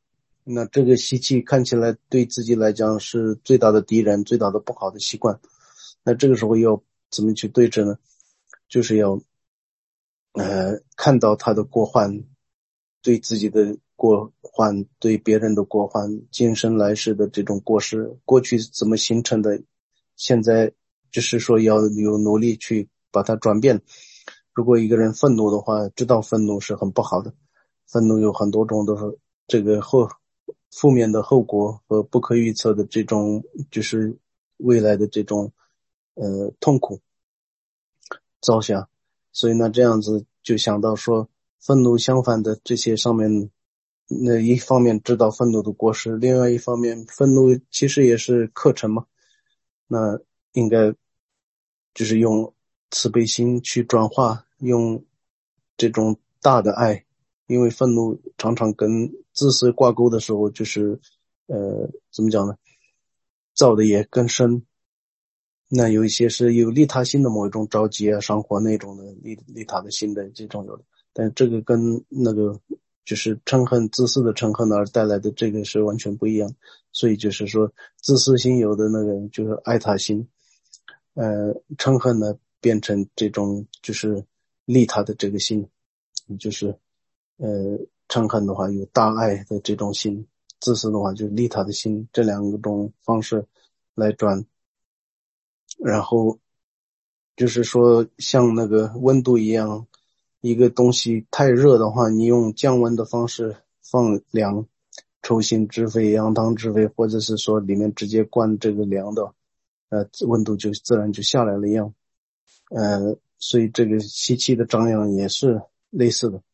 那这个习气看起来对自己来讲是最大的敌人，最大的不好的习惯。那这个时候要怎么去对峙呢？就是要看到他的过患，对自己的过患，对别人的过患，今生来世的这种过失，过去怎么形成的，现在就是说要有努力去把它转变。如果一个人愤怒的话，知道愤怒是很不好的，愤怒有很多种都是这个负面的后果和不可预测的这种就是未来的这种痛苦遭下。所以呢，这样子就想到说，愤怒相反的这些上面，那一方面知道愤怒的过失，另外一方面愤怒其实也是课程嘛，那应该就是用慈悲心去转化，用这种大的爱，因为愤怒常常跟自私挂钩的时候，就是怎么讲呢，造的也更深。那有一些是有利他心的某一种着急啊、上火那种的利他的心的这种有的，但这个跟那个就是嗔恨、自私的嗔恨而带来的这个是完全不一样。所以就是说，自私心有的那个就是爱他心，嗔恨呢变成这种就是利他的这个心，就是嗔恨的话有大爱的这种心，自私的话就是利他的心，这两种方式来转。然后就是说像那个温度一样，一个东西太热的话，你用降温的方式放凉，抽心置肺、扬汤止沸，或者是说里面直接灌这个凉的，温度就自然就下来了一样。所以这个吸气的张扬也是类似的。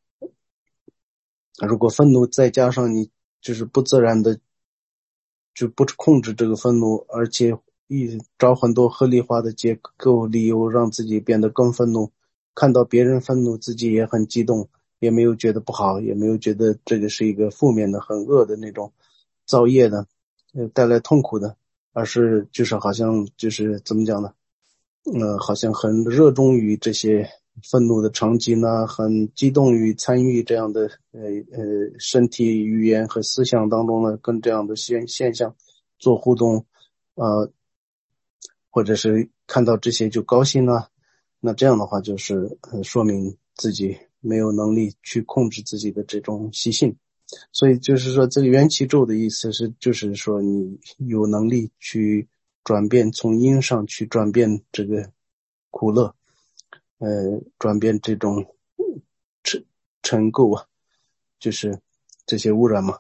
如果愤怒再加上你就是不自然的就不控制这个愤怒，而且找很多合理化的结构理由让自己变得更愤怒，看到别人愤怒自己也很激动，也没有觉得不好，也没有觉得这个是一个负面的很恶的那种造业的带来痛苦的，而是就是好像就是怎么讲呢，好像很热衷于这些愤怒的场景呢，很激动于参与这样的身体语言和思想当中呢，跟这样的现象做互动，或者是看到这些就高兴了，那这样的话就是说明自己没有能力去控制自己的这种习性。所以就是说这个缘起咒的意思是就是说你有能力去转变，从因上去转变这个苦乐，转变这种尘垢啊，就是这些污染嘛。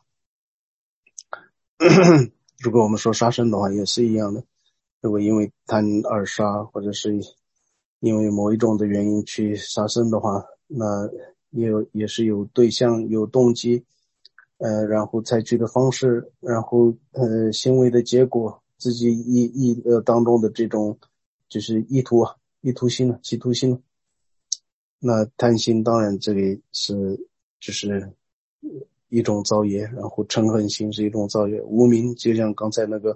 如果我们说杀生的话也是一样的，如果因为贪而杀，或者是因为某一种的原因去杀生的话，那也是有对象有动机，然后采取的方式，然后行为的结果，自己当中的这种就是意图啊，意图心啊，企图心啊。那贪心当然这里是就是一种造业，然后嗔恨心是一种造业，无明就像刚才那个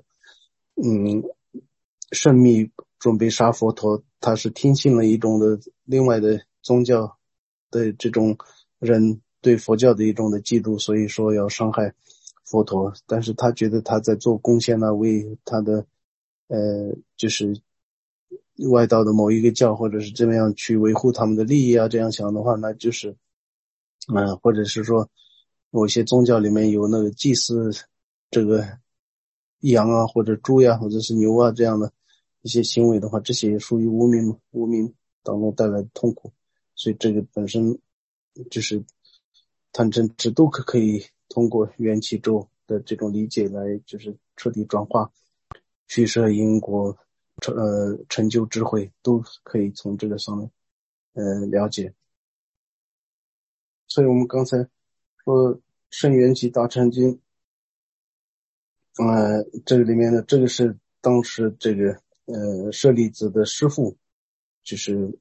圣密准备杀佛陀，他是听信了一种的另外的宗教的这种人对佛教的一种的嫉妒，所以说要伤害佛陀，但是他觉得他在做贡献呢，为他的就是外道的某一个教或者是这么样去维护他们的利益啊，这样想的话，那就是或者是说某些宗教里面有那个祭祀这个羊啊或者猪呀或者是牛啊这样的一些行为的话，这些也属于无明当中带来的痛苦。所以这个本身就是贪嗔痴都可以通过缘起咒的这种理解来就是彻底转化，取舍因果，成就智慧，都可以从这个上面了解。所以我们刚才说圣缘起大乘经，这个里面的这个是当时这个舍利子的师父，就是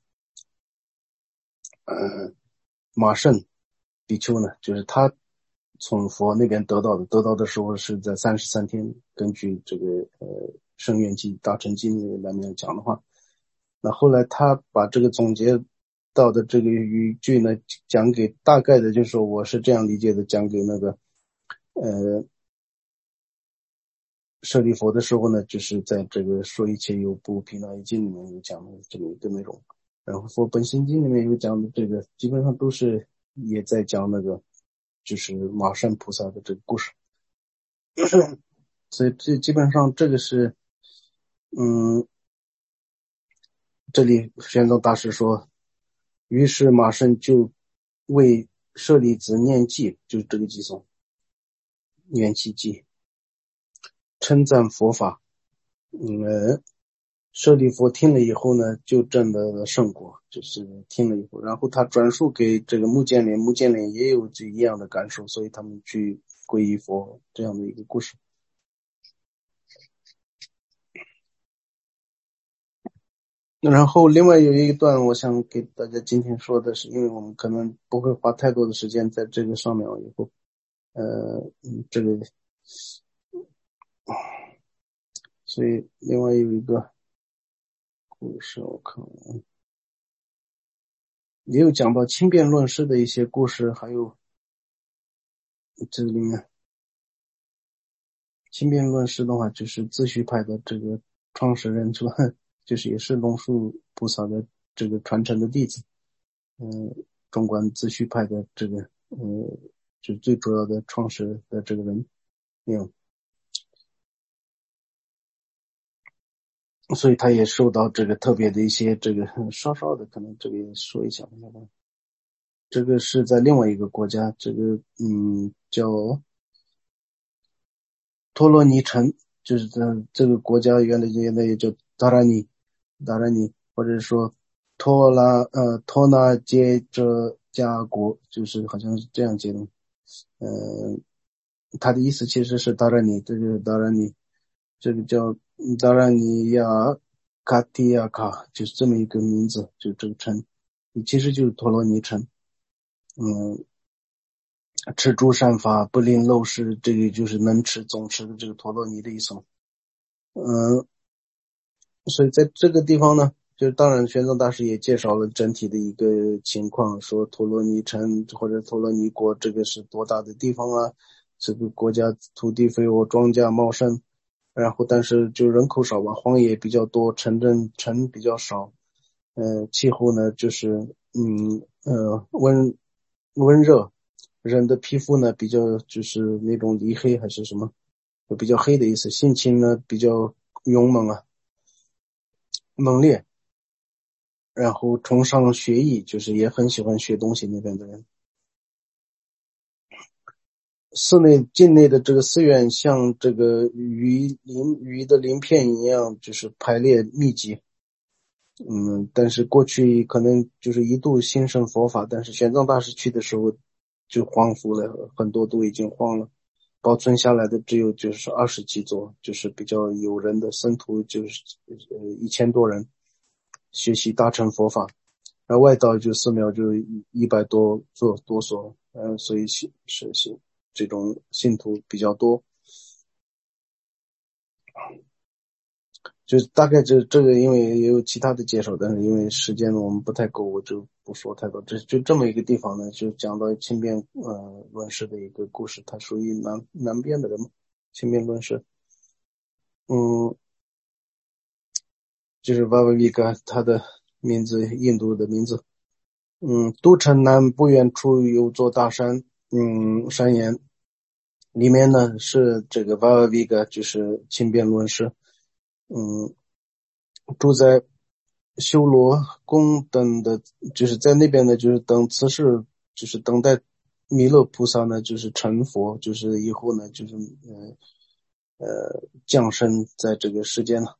马胜比丘呢，就是他从佛那边得到的时候是在33天，根据这个圣缘起大乘经里面讲的话，那后来他把这个总结到的这个语句呢，讲给大概的就是说我是这样理解的，讲给那个舍利佛的时候呢，就是在这个说一切有部毗那耶经里面有讲的这么一个内容，然后佛本心经里面有讲的这个，基本上都是也在讲那个就是马善菩萨的这个故事。所以这基本上这个是这里玄奘大师说，于是马胜就为舍利子念偈，就是这个偈颂念其偈，称赞佛法。舍利佛听了以后呢，就证得了圣果，就是听了以后，然后他转述给这个目犍连，目犍连也有这一样的感受，所以他们去皈依佛这样的一个故事。然后另外有一段我想给大家今天说的是，因为我们可能不会花太多的时间在这个上面，以后这个所以另外有一个故事我看也有讲到轻辩论师的一些故事，还有这里面轻辩论师的话就是自续派的这个创始人是吧，就是也是龙树菩萨的这个传承的弟子，中观自续派的这个就最主要的创始的这个人，所以他也受到这个特别的一些这个稍稍的可能这个也说一下，这个是在另外一个国家，这个叫托罗尼城，就是在这个国家原来也叫达拉尼，或者说托纳杰哲加国，就是好像是这样接的。他的意思其实是达拉尼，这个达拉尼，这个叫达拉尼亚卡提亚卡，就是这么一个名字，就这个城，其实就是陀罗尼城。持诸善法，不令漏失，这个就是能持总持的这个陀罗尼的意思。所以在这个地方呢，就当然玄奘大师也介绍了整体的一个情况，说陀罗尼城或者陀罗尼国这个是多大的地方啊，这个国家土地肥沃，庄稼茂盛，然后但是就人口少吧，荒野比较多，城比较少，气候呢就是温热，人的皮肤呢比较就是那种黧黑还是什么，就比较黑的意思，性情呢比较勇猛啊，猛烈，然后崇尚学艺，就是也很喜欢学东西那边的人。境内的这个寺院像这个鱼的鳞片一样，就是排列密集。但是过去可能就是一度兴盛佛法，但是玄奘大师去的时候就荒芜了，很多都已经荒了，保存下来的只有就是20几座，就是比较有人的僧徒，就是1000多人学习大乘佛法，而外道就寺庙就100多所，所以是这种信徒比较多。就是大概这个，因为也有其他的介绍，但是因为时间我们不太够，我就不说太多。就这么一个地方呢，就讲到轻辩论师的一个故事，他属于南边的人嘛，轻辩论师，就是瓦瓦维嘎，他的名字，印度的名字。都城南不远处有座大山，山岩里面呢是这个瓦瓦维嘎，就是轻辩论师，住在修罗宫等的，就是在那边呢，就是等此事，就是等待弥勒菩萨呢，就是成佛，就是以后呢，就是降生在这个世间了。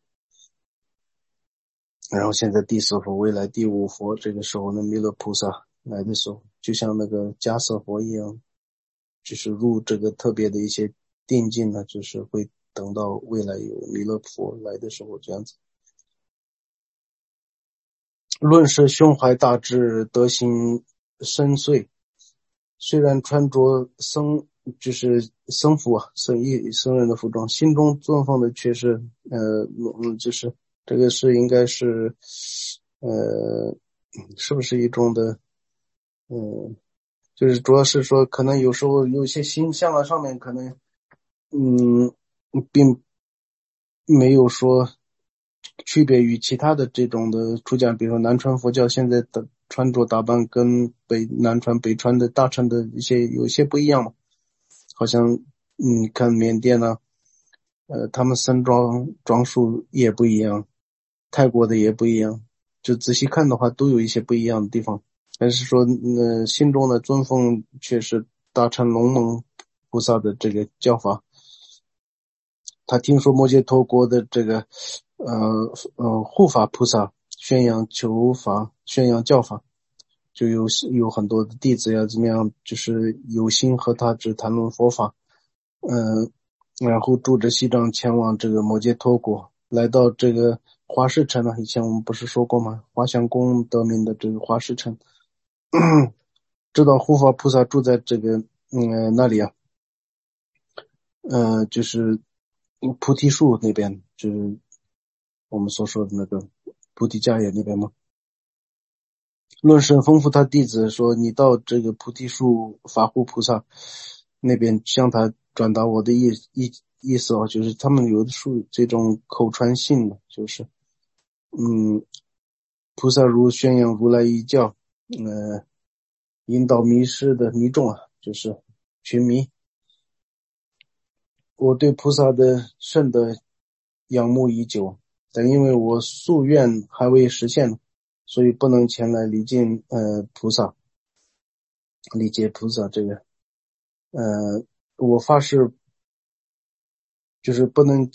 然后现在第4佛，未来第5佛，这个时候呢，弥勒菩萨来的时候，就像那个迦叶佛一样，就是入这个特别的一些定境呢，就是会等到未来有弥勒佛来的时候这样子。论是胸怀大志，德行深邃，虽然穿着就是僧服啊，僧人的服装，心中尊奉的却是就是这个是应该是是不是一种的就是主要是说，可能有时候有些形象啊上面可能，并没有说区别于其他的这种的出家，比如说南传佛教现在的穿着打扮跟南传北传的大乘的有些不一样嘛，好像看缅甸呢、他们僧装束也不一样，泰国的也不一样，就仔细看的话都有一些不一样的地方。但是说，心中的尊奉却是大乘龙门菩萨的这个教法。他听说摩羯陀国的这个护法菩萨宣扬求法，宣扬教法，就有很多的弟子呀，怎么样，就是有心和他只谈论佛法，然后住着西藏前往这个摩羯陀国，来到这个华氏城呢。以前我们不是说过吗？华相公得名的这个华氏城，知道护法菩萨住在这个那里啊，就是菩提树那边，就是我们所说的那个菩提迦叶那边吗？论圣吩咐他弟子说：“你到这个菩提树法护菩萨那边向他转达我的意思啊，就是他们有的树这种口传信的，就是菩萨如宣扬如来一教，引导迷失的迷众啊，就是群迷。我对菩萨的圣德仰慕已久，但因为我夙愿还未实现，所以不能前来礼敬菩萨，礼接菩萨这个。我发誓就是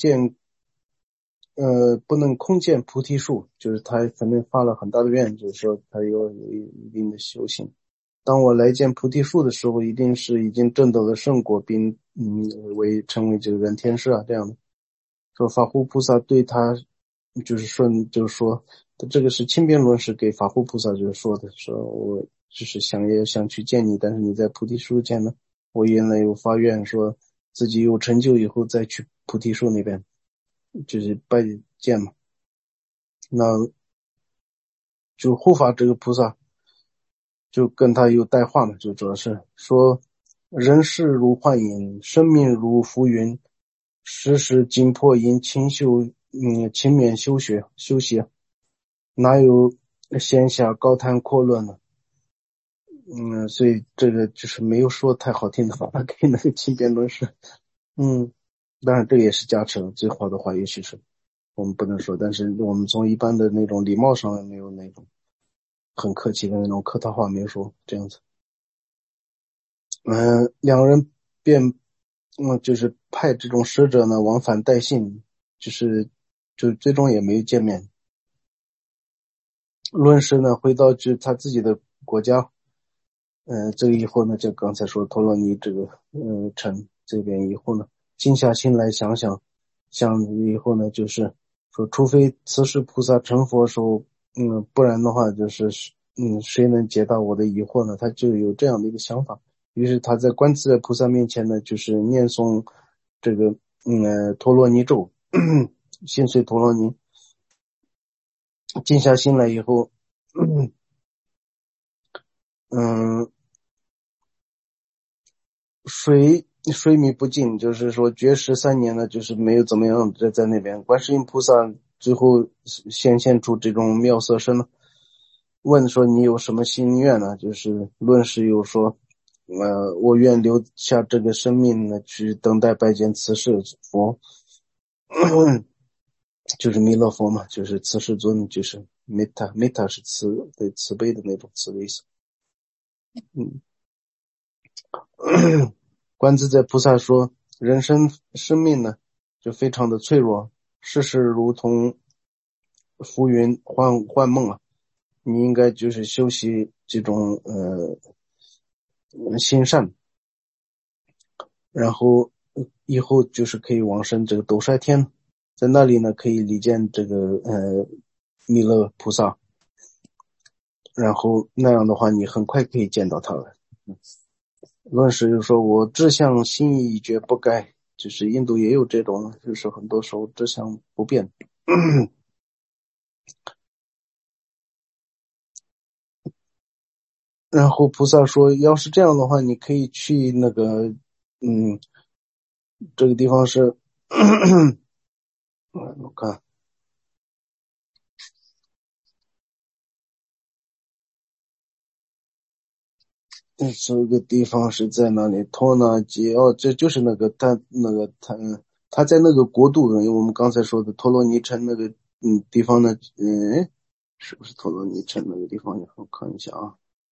不能空见菩提树，就是他肯定发了很大的愿，就是说他有一定的修行。当我来见菩提树的时候，一定是已经证得了圣果，并成为这个人天师啊这样的。说法护菩萨对他就是说这个是清辩论是给法护菩萨就是说的，说我就是也想去见你，但是你在菩提树见呢，我原来有发愿说自己有成就以后再去菩提树那边就是拜见嘛。那就护法这个菩萨就跟他有带话嘛，就主要是说人世如幻影，生命如浮云，时时紧迫因勤勉修习，哪有闲暇高谈阔论呢？所以这个就是没有说太好听的话给那个清辩论师。当然这也是加持最好的话，也许是我们不能说，但是我们从一般的那种礼貌上没有那种很客气的那种客套话没有说这样子。两人便就是派这种使者呢往返带信，就最终也没有见面。论师呢回到他自己的国家，这个以后呢，就刚才说陀罗尼这个城这边以后呢，静下心来想以后呢，就是说，除非此时菩萨成佛时候，不然的话就是谁能解答我的疑惑呢？他就有这样的一个想法。于是他在观自在菩萨面前呢，就是念诵这个陀罗尼咒，心随陀罗尼，静下心来以后，嗯，水米不进，就是说绝食3年呢，就是没有怎么样在那边。观世音菩萨最后显现出这种妙色身了，问说你有什么心愿呢？就是论师有说，我愿留下这个生命呢，去等待拜见此世佛，就是弥勒佛嘛，就是慈世尊，就是 metta 是慈悲的那种慈的意思。观自在菩萨说，生命呢就非常的脆弱，世事如同浮云幻梦啊，你应该就是修习这种心善，然后以后就是可以往生这个斗率天，在那里呢可以礼见这个弥勒菩萨，然后那样的话你很快可以见到他了。论师就说，我志向心意已决不改，就是印度也有这种，就是很多时候志向不变。 然后菩萨说，要是这样的话，你可以去那个，这个地方是，我看，这个地方是在哪里？托纳吉，哦，这就是那个他在那个国度，因为我们刚才说的陀罗尼城那个地方呢，是不是陀罗尼城那个地方？我看一下啊，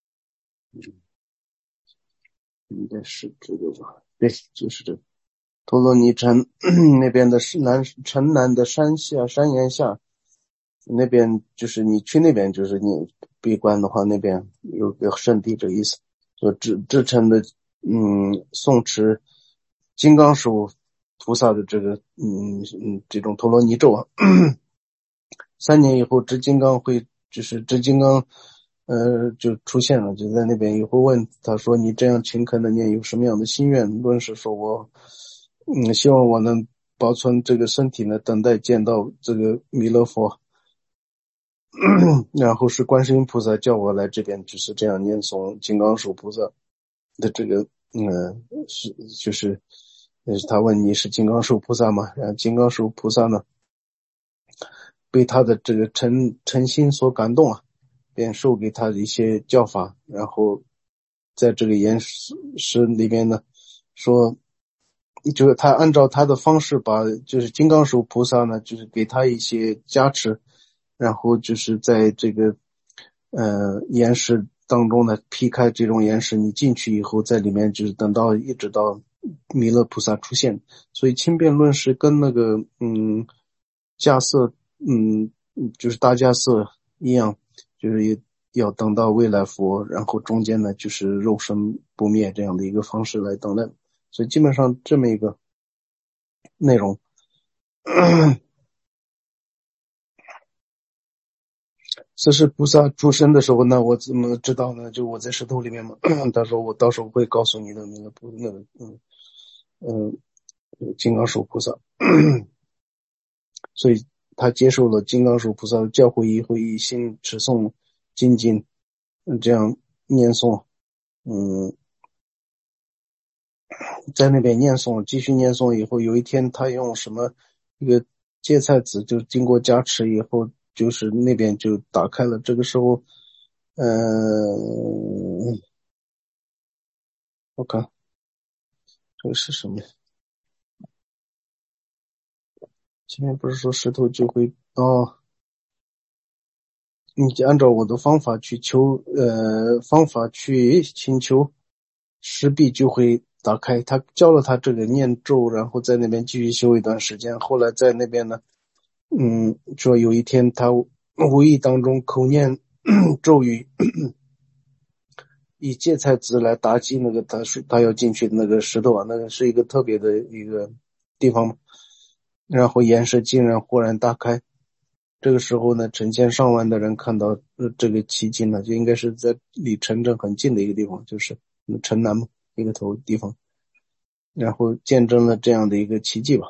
应该是这个吧？对，就是这个陀罗尼城那边的城南的山岩下，那边就是你去那边，就是你闭关的话，那边有个圣地，这个意思。所制成的诵持金刚手菩萨的这个这种陀罗尼咒啊，3年以后执金刚就是执金刚就出现了，就在那边以后问他说，你这样勤恳的念有什么样的心愿？论是说我希望我能保存这个身体呢，等待见到这个弥勒佛。然后是观世音菩萨叫我来这边，就是这样念诵金刚手菩萨的这个就是他问你是金刚手菩萨吗？然后金刚手菩萨呢被他的这个诚心所感动啊，便授给他的一些教法，然后在这个言诗里面呢说，就是他按照他的方式把就是金刚手菩萨呢就是给他一些加持，然后就是在这个岩石当中呢劈开这种岩石，你进去以后在里面就是等到一直到弥勒菩萨出现。所以轻便论是跟那个迦叶就是大迦叶一样，就是也要等到未来佛，然后中间呢就是肉身不灭这样的一个方式来等待。所以基本上这么一个内容。此时菩萨出生的时候呢，我怎么知道呢？就我在石头里面嘛。他说我到时候会告诉你的那个金刚手菩萨。所以他接受了金刚手菩萨的教诲以后，一心持诵精进，这样念诵，在那边念诵，继续念诵以后，有一天他用什么一个芥菜籽，就经过加持以后，就是那边就打开了。这个时候，我看这个是什么？前面不是说石头就会你按照我的方法去请求，石壁就会打开。他教了他这个念咒，然后在那边继续修一段时间。后来在那边呢，说有一天他无意当中口念咒语，以芥菜籽来打击那个他要进去的那个石头啊，那个是一个特别的一个地方，然后岩石竟然豁然大开。这个时候呢，成千上万的人看到这个奇迹呢，就应该是在离城镇很近的一个地方，就是城南嘛一个地方，然后见证了这样的一个奇迹吧。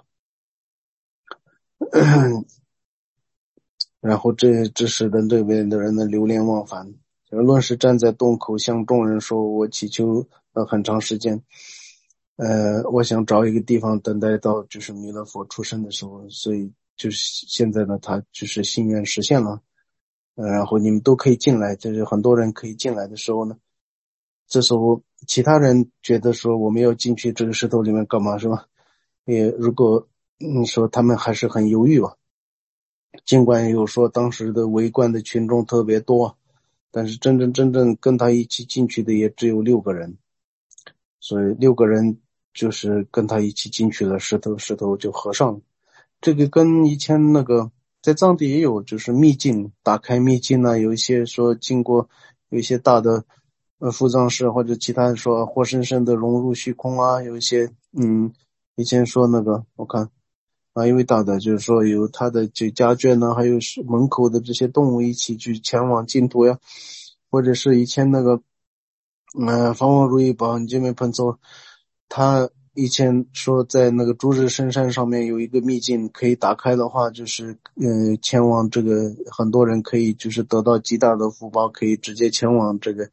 然后这使得这边的人呢流连忘返。论是站在洞口向众人说，我祈求了很长时间，我想找一个地方等待到就是弥勒佛出生的时候，所以就是现在呢，他就是心愿实现了。然后你们都可以进来，就是很多人可以进来的时候呢，这时候其他人觉得说我们要进去这个石头里面干嘛是吧？如果说他们还是很犹豫吧，尽管有说当时的围观的群众特别多，但是真正跟他一起进去的也只有6个人，所以6个人就是跟他一起进去了，石头就合上了。这个跟以前那个在藏地也有，就是秘境打开秘境呢，有一些说经过有一些大的伏藏式或者其他说活生生的融入虚空啊，有一些以前说那个我看一位大的就是说有他的这家眷呢，还有是门口的这些动物一起去前往净土呀，或者是以前那个法王如意宝你这边碰走，他以前说在那个诸日深山上面有一个秘境可以打开的话，就是前往这个很多人可以就是得到极大的福报，可以直接前往这个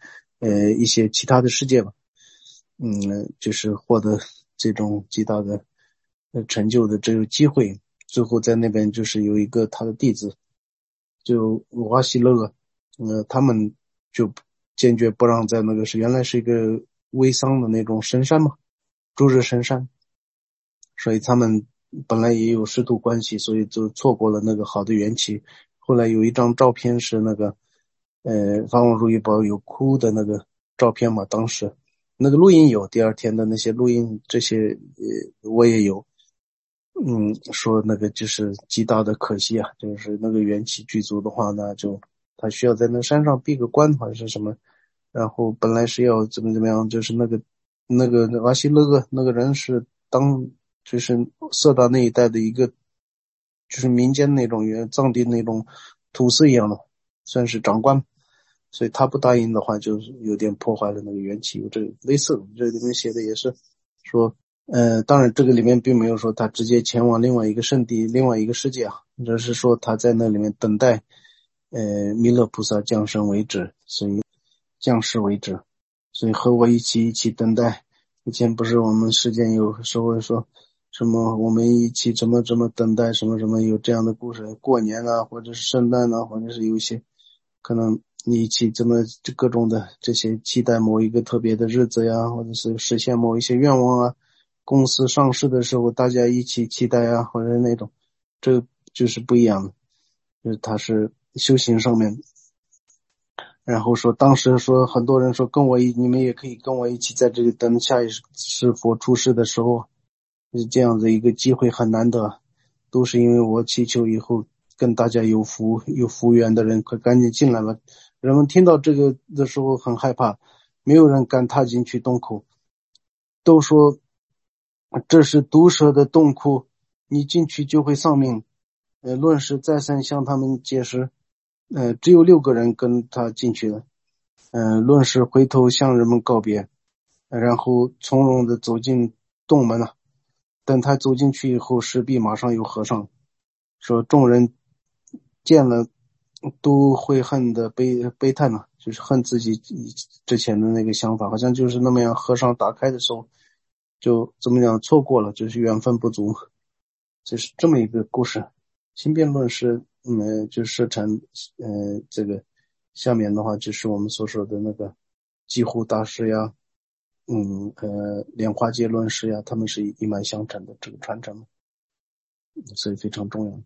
一些其他的世界吧，就是获得这种极大的成就的这个机会。最后在那边就是有一个他的弟子，就瓦西勒，他们就坚决不让在那个原来是一个微桑的那种神山嘛，诸日神山，所以他们本来也有师徒关系，所以就错过了那个好的缘起。后来有一张照片是那个法王如意宝有哭的那个照片嘛，当时那个录音有，第二天的那些录音这些我也有。说那个就是极大的可惜啊，就是那个缘起具足的话呢，就他需要在那山上闭个关还是什么，然后本来是要怎么样，就是那个瓦西勒那个人是就是色达那一带的一个就是民间那种藏地那种土司一样的，算是长官，所以他不答应的话就有点破坏了那个缘起。有这个类似的，这里面写的也是说当然这个里面并没有说他直接前往另外一个圣地另外一个世界啊，只是说他在那里面等待弥勒菩萨降生为止，所以降世为止，所以和我一起等待。以前不是我们世间有时候说什么我们一起怎么等待什么什么，有这样的故事，过年啊或者是圣诞啊，或者是有一些可能你一起怎么各种的这些期待某一个特别的日子呀，或者是实现某一些愿望啊，公司上市的时候大家一起期待啊，或者那种，这就是不一样的，就是它是修行上面。然后说当时说很多人说你们也可以跟我一起在这里等下一世佛出世的时候，是这样的一个机会很难得，都是因为我祈求以后跟大家有福缘的人快赶紧进来了。人们听到这个的时候很害怕，没有人敢踏进去洞口，都说这是毒蛇的洞窟，你进去就会丧命。论师再三向他们解释，只有6个人跟他进去了。论师回头向人们告别，然后从容地走进洞门了。等他走进去以后，石壁马上又合上，说众人见了都会恨的悲叹嘛，就是恨自己之前的那个想法，好像就是那么样合上打开的时候就怎么讲错过了，就是缘分不足，就是这么一个故事。新辩论是就设成这个下面的话就是我们所说的那个济护大师呀，莲花戒论师呀，他们是一脉相承的这个传承，所以非常重要。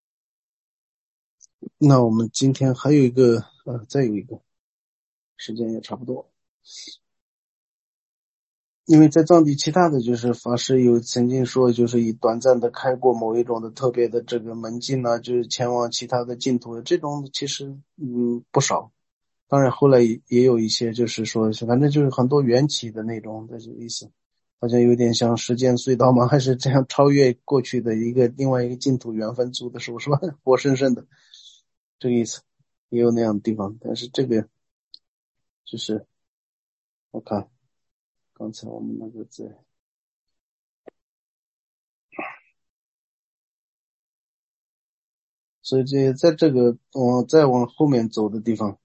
那我们今天还有一个再有一个时间也差不多，因为在藏地其他的就是法师有曾经说就是以短暂的开过某一种的特别的这个门径啊，就是前往其他的净土的这种其实不少。当然后来也有一些就是说反正就是很多缘起的那种的意思，好像有点像时间隧道嘛，还是这样超越过去的另外一个净土缘分组的时候是吧，活生生的这个意思，也有那样的地方。但是这个就是我看刚才我们那个所以在这个再往后面走的地方，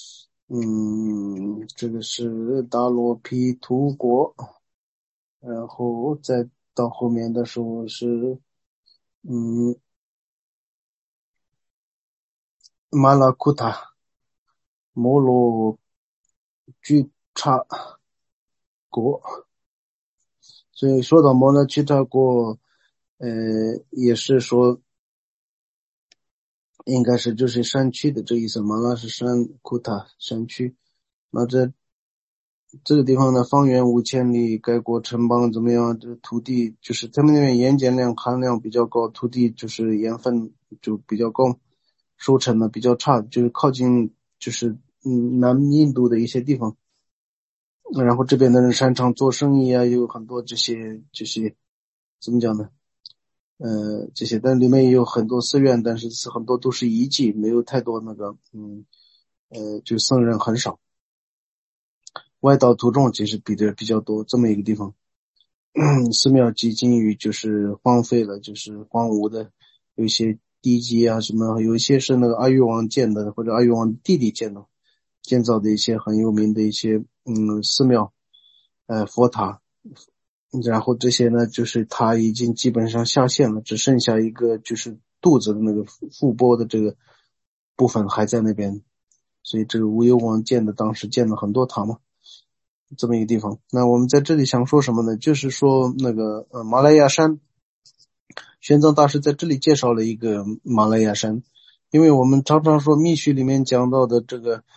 这个是达罗毗荼国，然后再到后面的时候是马拉库塔摩罗居叉国。所以说到摩罗居叉国，也是说应该是就是山区的这意思，马拉是山，库塔山区。那这个地方呢，方圆5000里，该国城邦怎么样？这土地就是他们那边盐碱量含量比较高，土地就是盐分就比较高，收成呢比较差，就是靠近就是南印度的一些地方。然后这边的人擅长做生意啊，有很多这些怎么讲呢？这些但里面也有很多寺院，但是很多都是遗迹，没有太多那个就僧人很少。外道徒众其实比较多，这么一个地方。寺庙几近于就是荒废了，就是荒芜的，有一些地基啊什么，有一些是那个阿育王建的，或者阿育王弟弟建的， 建造的一些很有名的一些寺庙，佛塔，然后这些呢就是它已经基本上下线了，只剩下一个就是肚子的那个腹部的这个部分还在那边，所以这个无忧王当时建了很多塔嘛，这么一个地方。那我们在这里想说什么呢？就是说那个马来亚山，玄奘大师在这里介绍了一个马来亚山，因为我们常常说密续里面讲到的这个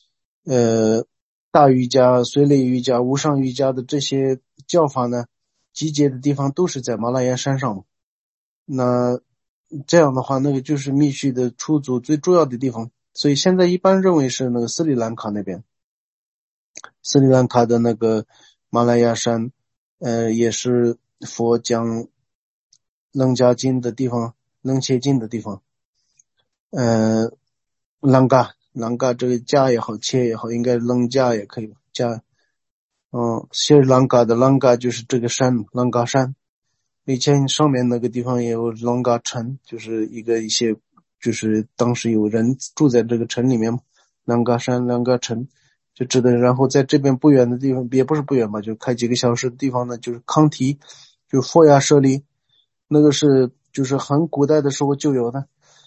大瑜伽、随类瑜伽、无上瑜伽的这些教法呢，集结的地方都是在马来亚山上。那这样的话，那个就是密续的出祖最重要的地方，所以现在一般认为是那个斯里兰卡那边，斯里兰卡的那个马来亚山，也是佛讲楞伽经的地方，楞伽经的地方。朗嘎这个加也好，切也好，应该楞伽也可以吧？加，斯里兰卡的朗嘎就是这个山，朗嘎山。以前上面那个地方也有朗嘎城，就是一些，就是当时有人住在这个城里面，朗嘎山、朗嘎城，就指的。然后在这边不远的地方，也不是不远吧，就开几个小时的地方呢，就是康提，就佛牙舍利，那个是就是很古代的时候就有的。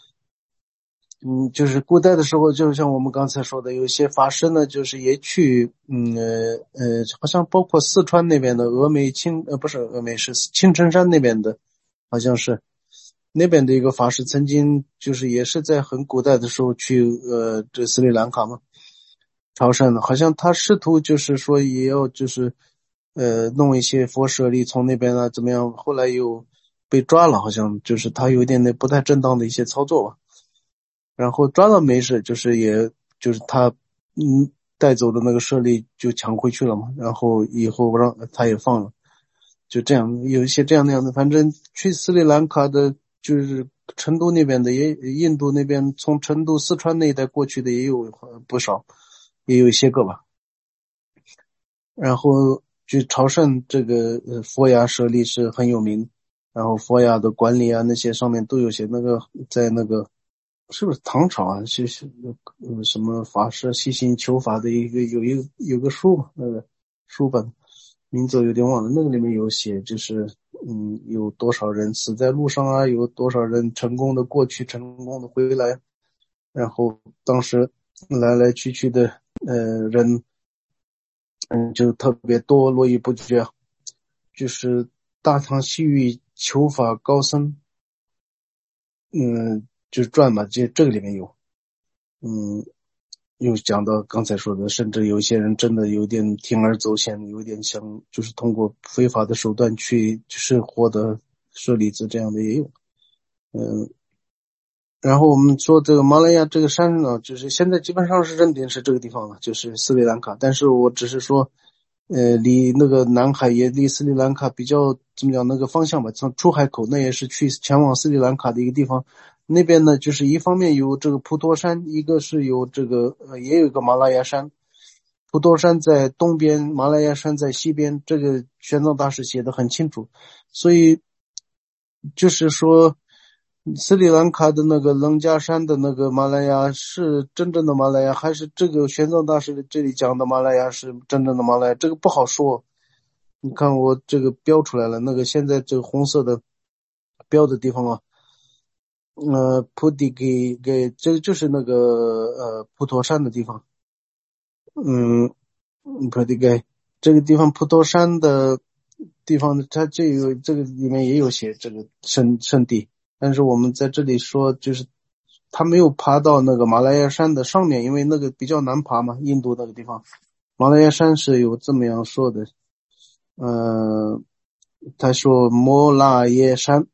就是古代的时候，就像我们刚才说的，有些法师呢，就是也去，好像包括四川那边的不是峨眉，是青城山那边的，好像是那边的一个法师，曾经就是也是在很古代的时候去，这斯里兰卡嘛，朝圣的，好像他试图就是说也要就是，弄一些佛舍利从那边啊怎么样，后来又被抓了，好像就是他有点那不太正当的一些操作吧。然后抓到没事，就是他带走的那个舍利就抢回去了嘛，然后以后让他也放了，就这样有一些这样那样的。反正去斯里兰卡的，就是成都那边的，也印度那边从成都四川那一带过去的也有不少，也有一些个吧。然后就朝圣这个佛牙舍利是很有名，然后佛牙的管理啊那些上面都有写，那个在那个是不是唐朝啊？是什么法师细心求法的有个书嘛，那个书本名字有点忘了，那个里面有写，就是有多少人死在路上啊，有多少人成功的过去，成功的回来，然后当时来来去去的人就特别多，络绎不绝，就是大唐西域求法高僧，就是传嘛，这个里面有。又讲到刚才说的，甚至有些人真的有点铤而走险，有点想就是通过非法的手段去就是获得舍利子，这样的也有。然后我们说这个马来亚这个山呢，就是现在基本上是认定是这个地方了，就是斯里兰卡。但是我只是说，离那个南海也离斯里兰卡比较怎么讲那个方向吧，从出海口那也是前往斯里兰卡的一个地方。那边呢，就是一方面有这个普陀山，一个是有这个也有一个马拉雅山。普陀山在东边，马拉雅山在西边，这个玄奘大师写的很清楚。所以就是说斯里兰卡的那个楞伽山的那个马来亚是真正的马来亚，还是这个玄奘大师这里讲的马来亚是真正的马来亚，这个不好说。你看我这个标出来了，那个现在这个红色的标的地方啊，普迪给这个就是那个普陀山的地方。普迪给这个地方普陀山的地方，它这个里面也有写这个圣地。但是我们在这里说，就是他没有爬到那个马来亚山的上面，因为那个比较难爬嘛，印度那个地方。马来亚山是有这么样说的，他说摩拉耶山，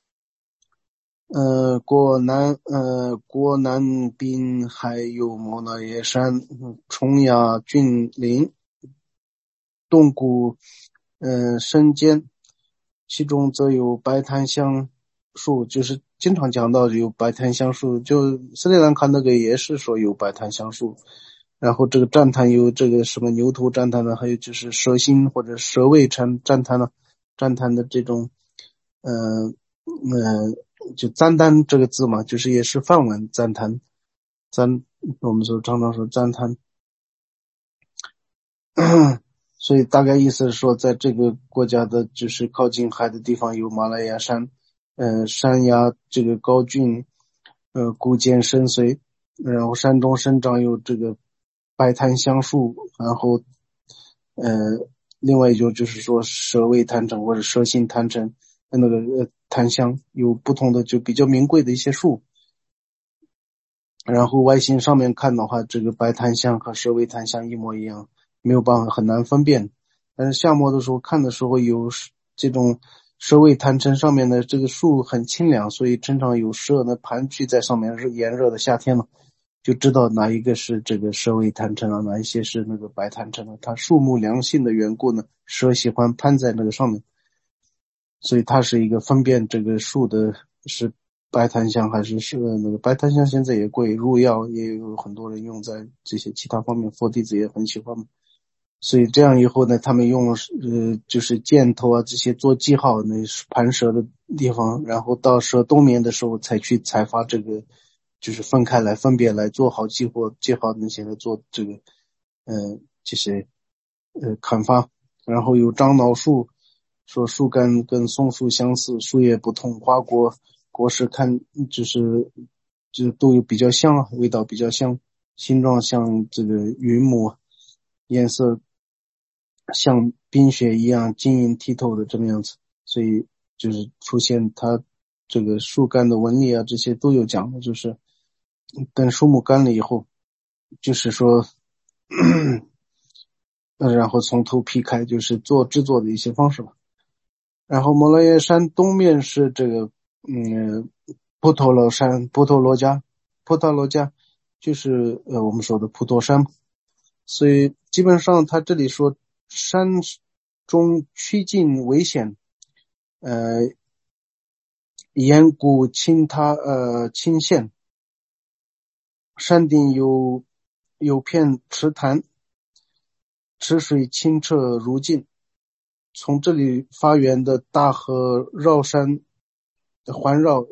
国南滨还有摩拉耶山、冲崖峻岭、洞谷，深间，其中则有白檀香树，就是经常讲到有白檀香树，就斯里兰卡那个也是说有白檀香树。然后这个赞檀有这个什么牛头赞檀呢，还有就是蛇心或者蛇尾赞檀呢，赞檀的这种，就赞檀这个字嘛，就是也是梵文赞檀，我们说常常说赞檀。 所以大概意思是说，在这个国家的就是靠近海的地方有马来亚山，山崖这个高峻，古建深邃，然后山中生长有这个白檀香树，然后另外就是说蛇尾檀城或者蛇形檀城，那个檀香有不同的就比较名贵的一些树。然后外形上面看的话，这个白檀香和蛇尾檀香一模一样，没有办法很难分辨。但是夏末的时候看的时候，有这种蛇尾檀城上面的这个树很清凉，所以经常有蛇呢盘踞在上面，炎热的夏天嘛，就知道哪一个是这个蛇尾檀城啊，哪一些是那个白檀城啊。它树木良性的缘故呢，蛇喜欢攀在那个上面，所以它是一个分辨这个树的是白檀香还是那个白檀香。现在也贵，入药也有很多人用在这些其他方面，佛弟子也很喜欢。所以这样以后呢，他们用就是箭头啊这些做记号，那盘蛇的地方，然后到蛇冬眠的时候才去采发这个，就是分开来分别来做好记号那些来做这个这些砍伐。然后有樟脑树，说树干跟松树相似，树叶不同，花果实看就都有比较像，味道比较像，形状像这个云母，颜色像冰雪一样晶莹剔透的这个样子。所以就是出现它这个树干的纹理啊，这些都有讲的，就是等树木干了以后，就是说然后从头劈开，就是制作的一些方式吧。然后摩拉耶山东面是这个普陀罗山，普陀罗迦就是我们说的普陀山。所以基本上他这里说山中趋近危险，岩谷倾陷，山顶有片池潭，池水清澈如镜。从这里发源的大河绕山环绕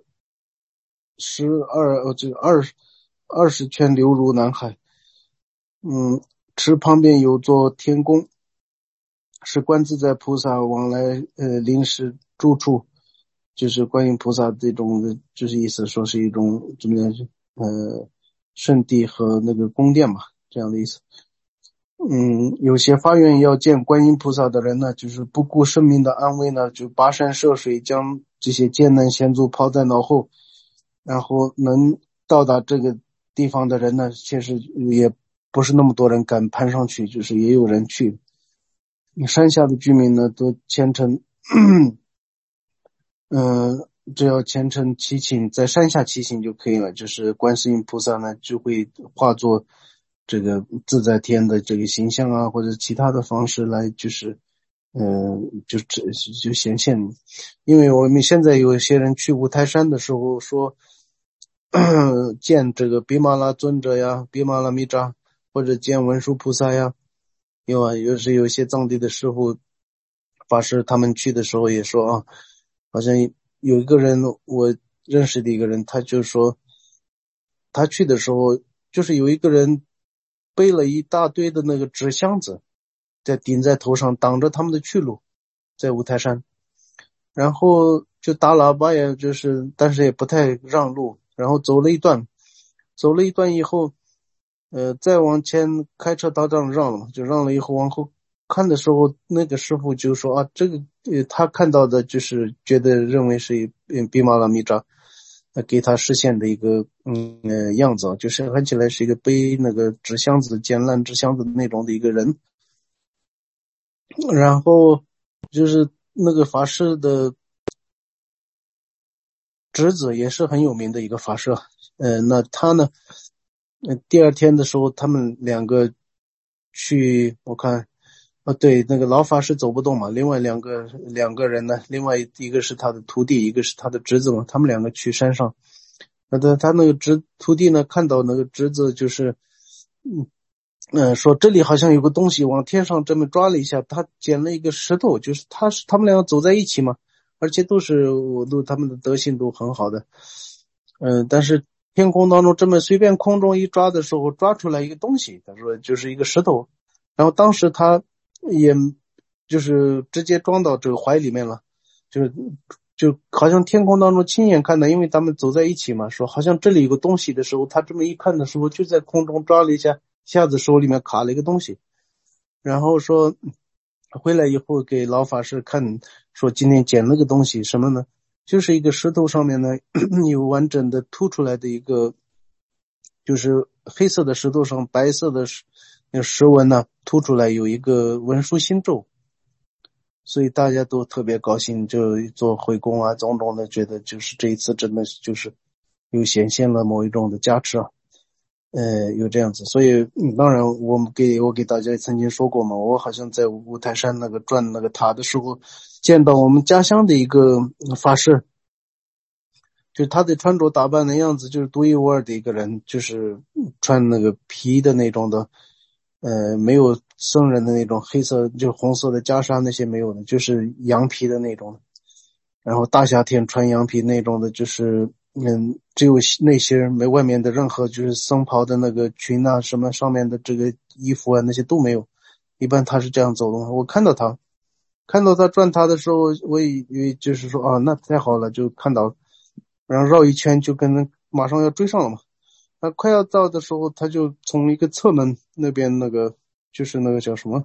20圈流入南海。池旁边有座天宫，是观自在菩萨往来临时住处，就是观音菩萨这种的，就是意思说是一种怎么样圣地和那个宫殿嘛，这样的意思。有些发愿要见观音菩萨的人呢，就是不顾生命的安危呢，就跋山涉水，将这些艰难险阻抛在脑后。然后能到达这个地方的人呢，其实也不是那么多人敢攀上去，就是也有人去。山下的居民呢，都虔诚只要虔诚祈请，在山下祈请就可以了，就是观世音菩萨呢就会化作这个自在天的这个形象啊，或者其他的方式来就是就显现。因为我们现在有些人去五台山的时候说见这个比玛拉尊者呀，比玛拉密扎，或者见文殊菩萨呀。有些藏地的师傅法师他们去的时候也说啊，好像有一个人，我认识的一个人，他就说他去的时候就是有一个人背了一大堆的那个纸箱子顶在头上，挡着他们的去路，在五台山。然后就打喇叭，也就是但是也不太让路，然后走了一段以后再往前开车到这让了嘛，就让了以后往后看的时候，那个师傅就说啊，这个他看到的就是认为是比玛拉密扎给他实现的一个样子，就是看起来是一个背那个纸箱子捡烂纸箱子那种的一个人。然后就是那个法师的侄子也是很有名的一个法师，那他呢第二天的时候他们两个去，我看对，那个老法师走不动嘛，另外两个人呢，另外一个是他的徒弟，一个是他的侄子嘛，他们两个去山上。那他那个徒弟呢，看到那个侄子就是说这里好像有个东西，往天上这么抓了一下，他捡了一个石头，就是他们两个走在一起嘛，而且他们的德行都很好的。但是天空当中这么随便空中一抓的时候，抓出来一个东西，他说就是一个石头。 然后当时他也就是直接装到这个怀里面了，就好像天空当中亲眼看到，因为他们走在一起嘛，说好像这里有个东西的时候，他这么一看的时候，就在空中抓了一下，一下子手里面卡了一个东西，然后说回来以后给老法师看，说今天捡了个东西，什么呢？就是一个石头上面呢有完整的凸出来的一个，就是黑色的石头上白色的那个石纹呢凸出来有一个文殊心咒，所以大家都特别高兴，就做回供啊，种种的，觉得就是这一次真的就是又显现了某一种的加持啊。有这样子，所以当然我给大家曾经说过嘛，我好像在五台山那个转那个塔的时候，见到我们家乡的一个法师，就是他的穿着打扮的样子就是独一无二的一个人，就是穿那个皮的那种的，没有僧人的那种黑色就红色的袈裟那些没有的，就是羊皮的那种，然后大夏天穿羊皮那种的，就是只有那些人没外面的任何就是僧袍的那个裙啊什么上面的这个衣服啊那些都没有，一般他是这样走的。我看到他转他的时候，我以为就是说啊那太好了，就看到，然后绕一圈就跟马上要追上了嘛。他快要到的时候，他就从一个侧门那边那个就是那个叫什么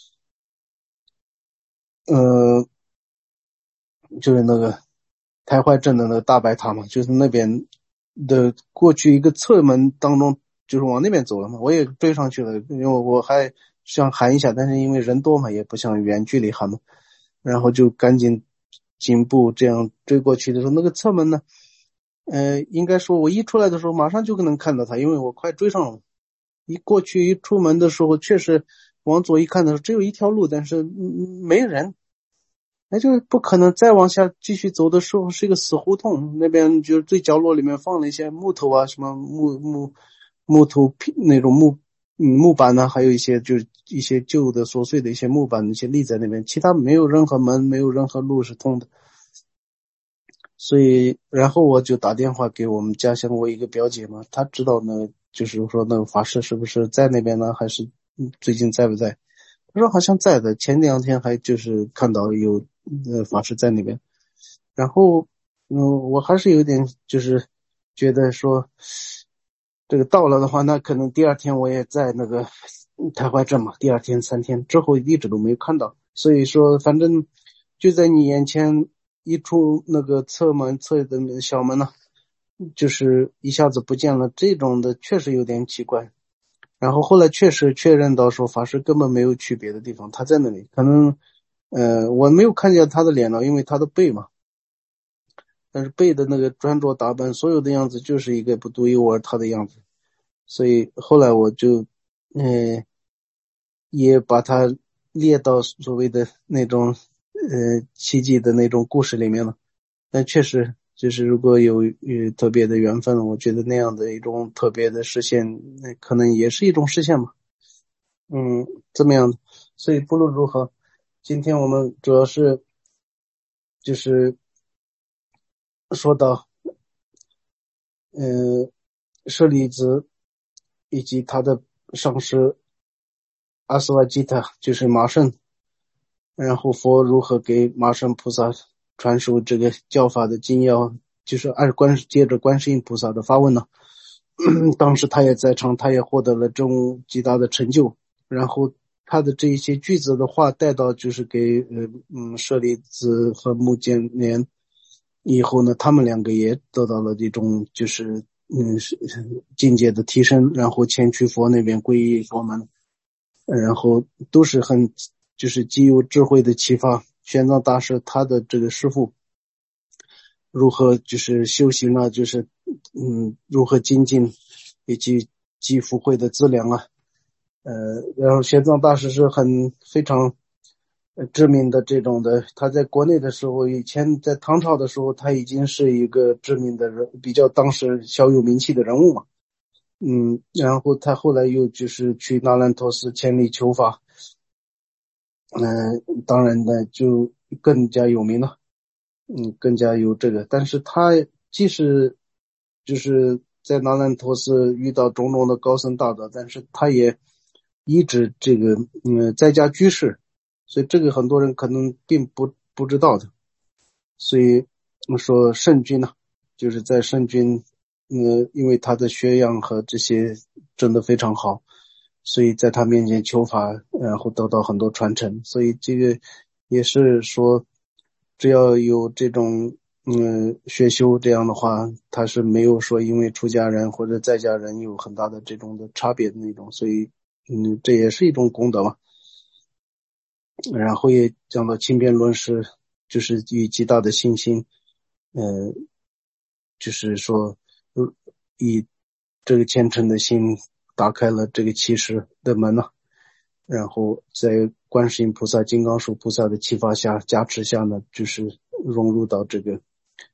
呃就是那个台怀镇的那个大白塔嘛，就是那边的过去一个侧门当中，就是往那边走了嘛。我也追上去了，因为我还想喊一下，但是因为人多嘛，也不想远距离喊嘛，然后就赶紧紧步这样追过去的时候，那个侧门呢，应该说我一出来的时候马上就能看到他，因为我快追上了。一过去一出门的时候，确实往左一看的时候只有一条路，但是没人。那就不可能再往下继续走的时候是一个死胡同，那边就是最角落里面放了一些木头啊，什么木头那种木板呢，还有一些就是一些旧的琐碎的一些木板，那些立在那边，其他没有任何门，没有任何路是通的。所以然后我就打电话给我们家乡我一个表姐嘛，她知道那就是说那个法师是不是在那边呢，还是最近在不在？她说好像在的，前2天还就是看到有法师在那边。然后我还是有点就是觉得说这个到了的话，那可能第二天我也在那个台怀镇嘛，第2天3天之后一直都没有看到，所以说反正就在你眼前一出那个侧的小门呢，就是一下子不见了，这种的确实有点奇怪。然后后来确实确认到说法师根本没有去别的地方，他在那里，可能我没有看见他的脸了，因为他的背嘛，但是背的那个穿着打扮所有的样子就是一个不独一无二他的样子，所以后来我就也把它列到所谓的那种奇迹的那种故事里面了。但确实就是如果有特别的缘分，我觉得那样的一种特别的实现，那可能也是一种实现嘛。这么样的。所以不论如何，今天我们主要是就是说到舍利子以及他的上师阿斯瓦吉塔，就是马圣，然后佛如何给马圣菩萨传授这个教法的精要，就是接着观世音菩萨的发问呢。当时他也在场，他也获得了这种极大的成就。然后他的这一些句子的话带到就是给舍利子和目犍连以后呢，他们两个也得到了这种就是境界的提升，然后前去佛那边皈依佛门，然后都是很就是极有智慧的启发。玄奘大师他的这个师父如何就是修行啊，就是如何精进，以及积福慧的资粮啊。然后玄奘大师是非常知名的这种的，他在国内的时候，以前在唐朝的时候，他已经是一个知名的人，比较当时小有名气的人物嘛。然后他后来又就是去那兰陀寺千里求法，当然呢就更加有名了。更加有这个，但是他即使就是在那兰陀寺遇到种种的高僧大德，但是他也医治这个在家居士，所以这个很多人可能并不知道的。所以我们说圣君呢，就是在圣君因为他的学养和这些真的非常好，所以在他面前求法，然后得到很多传承。所以这个也是说，只要有这种学修这样的话，他是没有说因为出家人或者在家人有很大的这种的差别的那种，所以这也是一种功德嘛。然后也讲到轻辩论是就是以极大的信心，就是说以这个虔诚的心打开了这个启示的门呢，然后在观世音菩萨、金刚手菩萨的启发下、加持下呢，就是融入到这个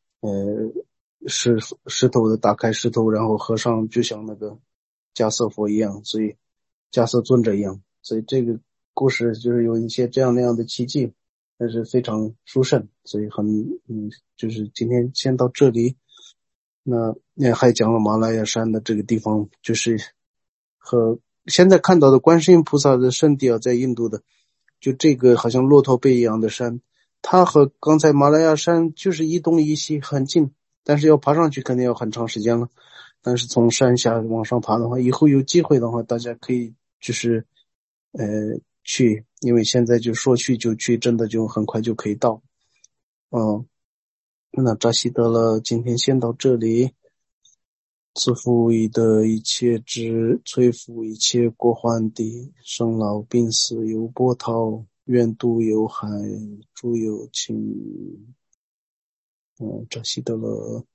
石头的打开石头，然后和尚就像那个迦叶佛一样，所以迦叶尊者一样，所以这个故事就是有一些这样那样的奇迹，但是非常殊胜，所以就是今天先到这里。那还讲了马拉雅山的这个地方，就是和现在看到的观世音菩萨的圣地在印度的，就这个好像骆驼背一样的山，它和刚才马拉雅山就是一东一西很近，但是要爬上去肯定要很长时间了。但是从山下往上爬的话，以后有机会的话，大家可以就是去，因为现在就说去就去，真的就很快就可以到。那扎西德了，今天先到这里。自负以得一切智，摧伏一切过患地，生老病死有波涛，愿度有海，诸有情。扎西德了。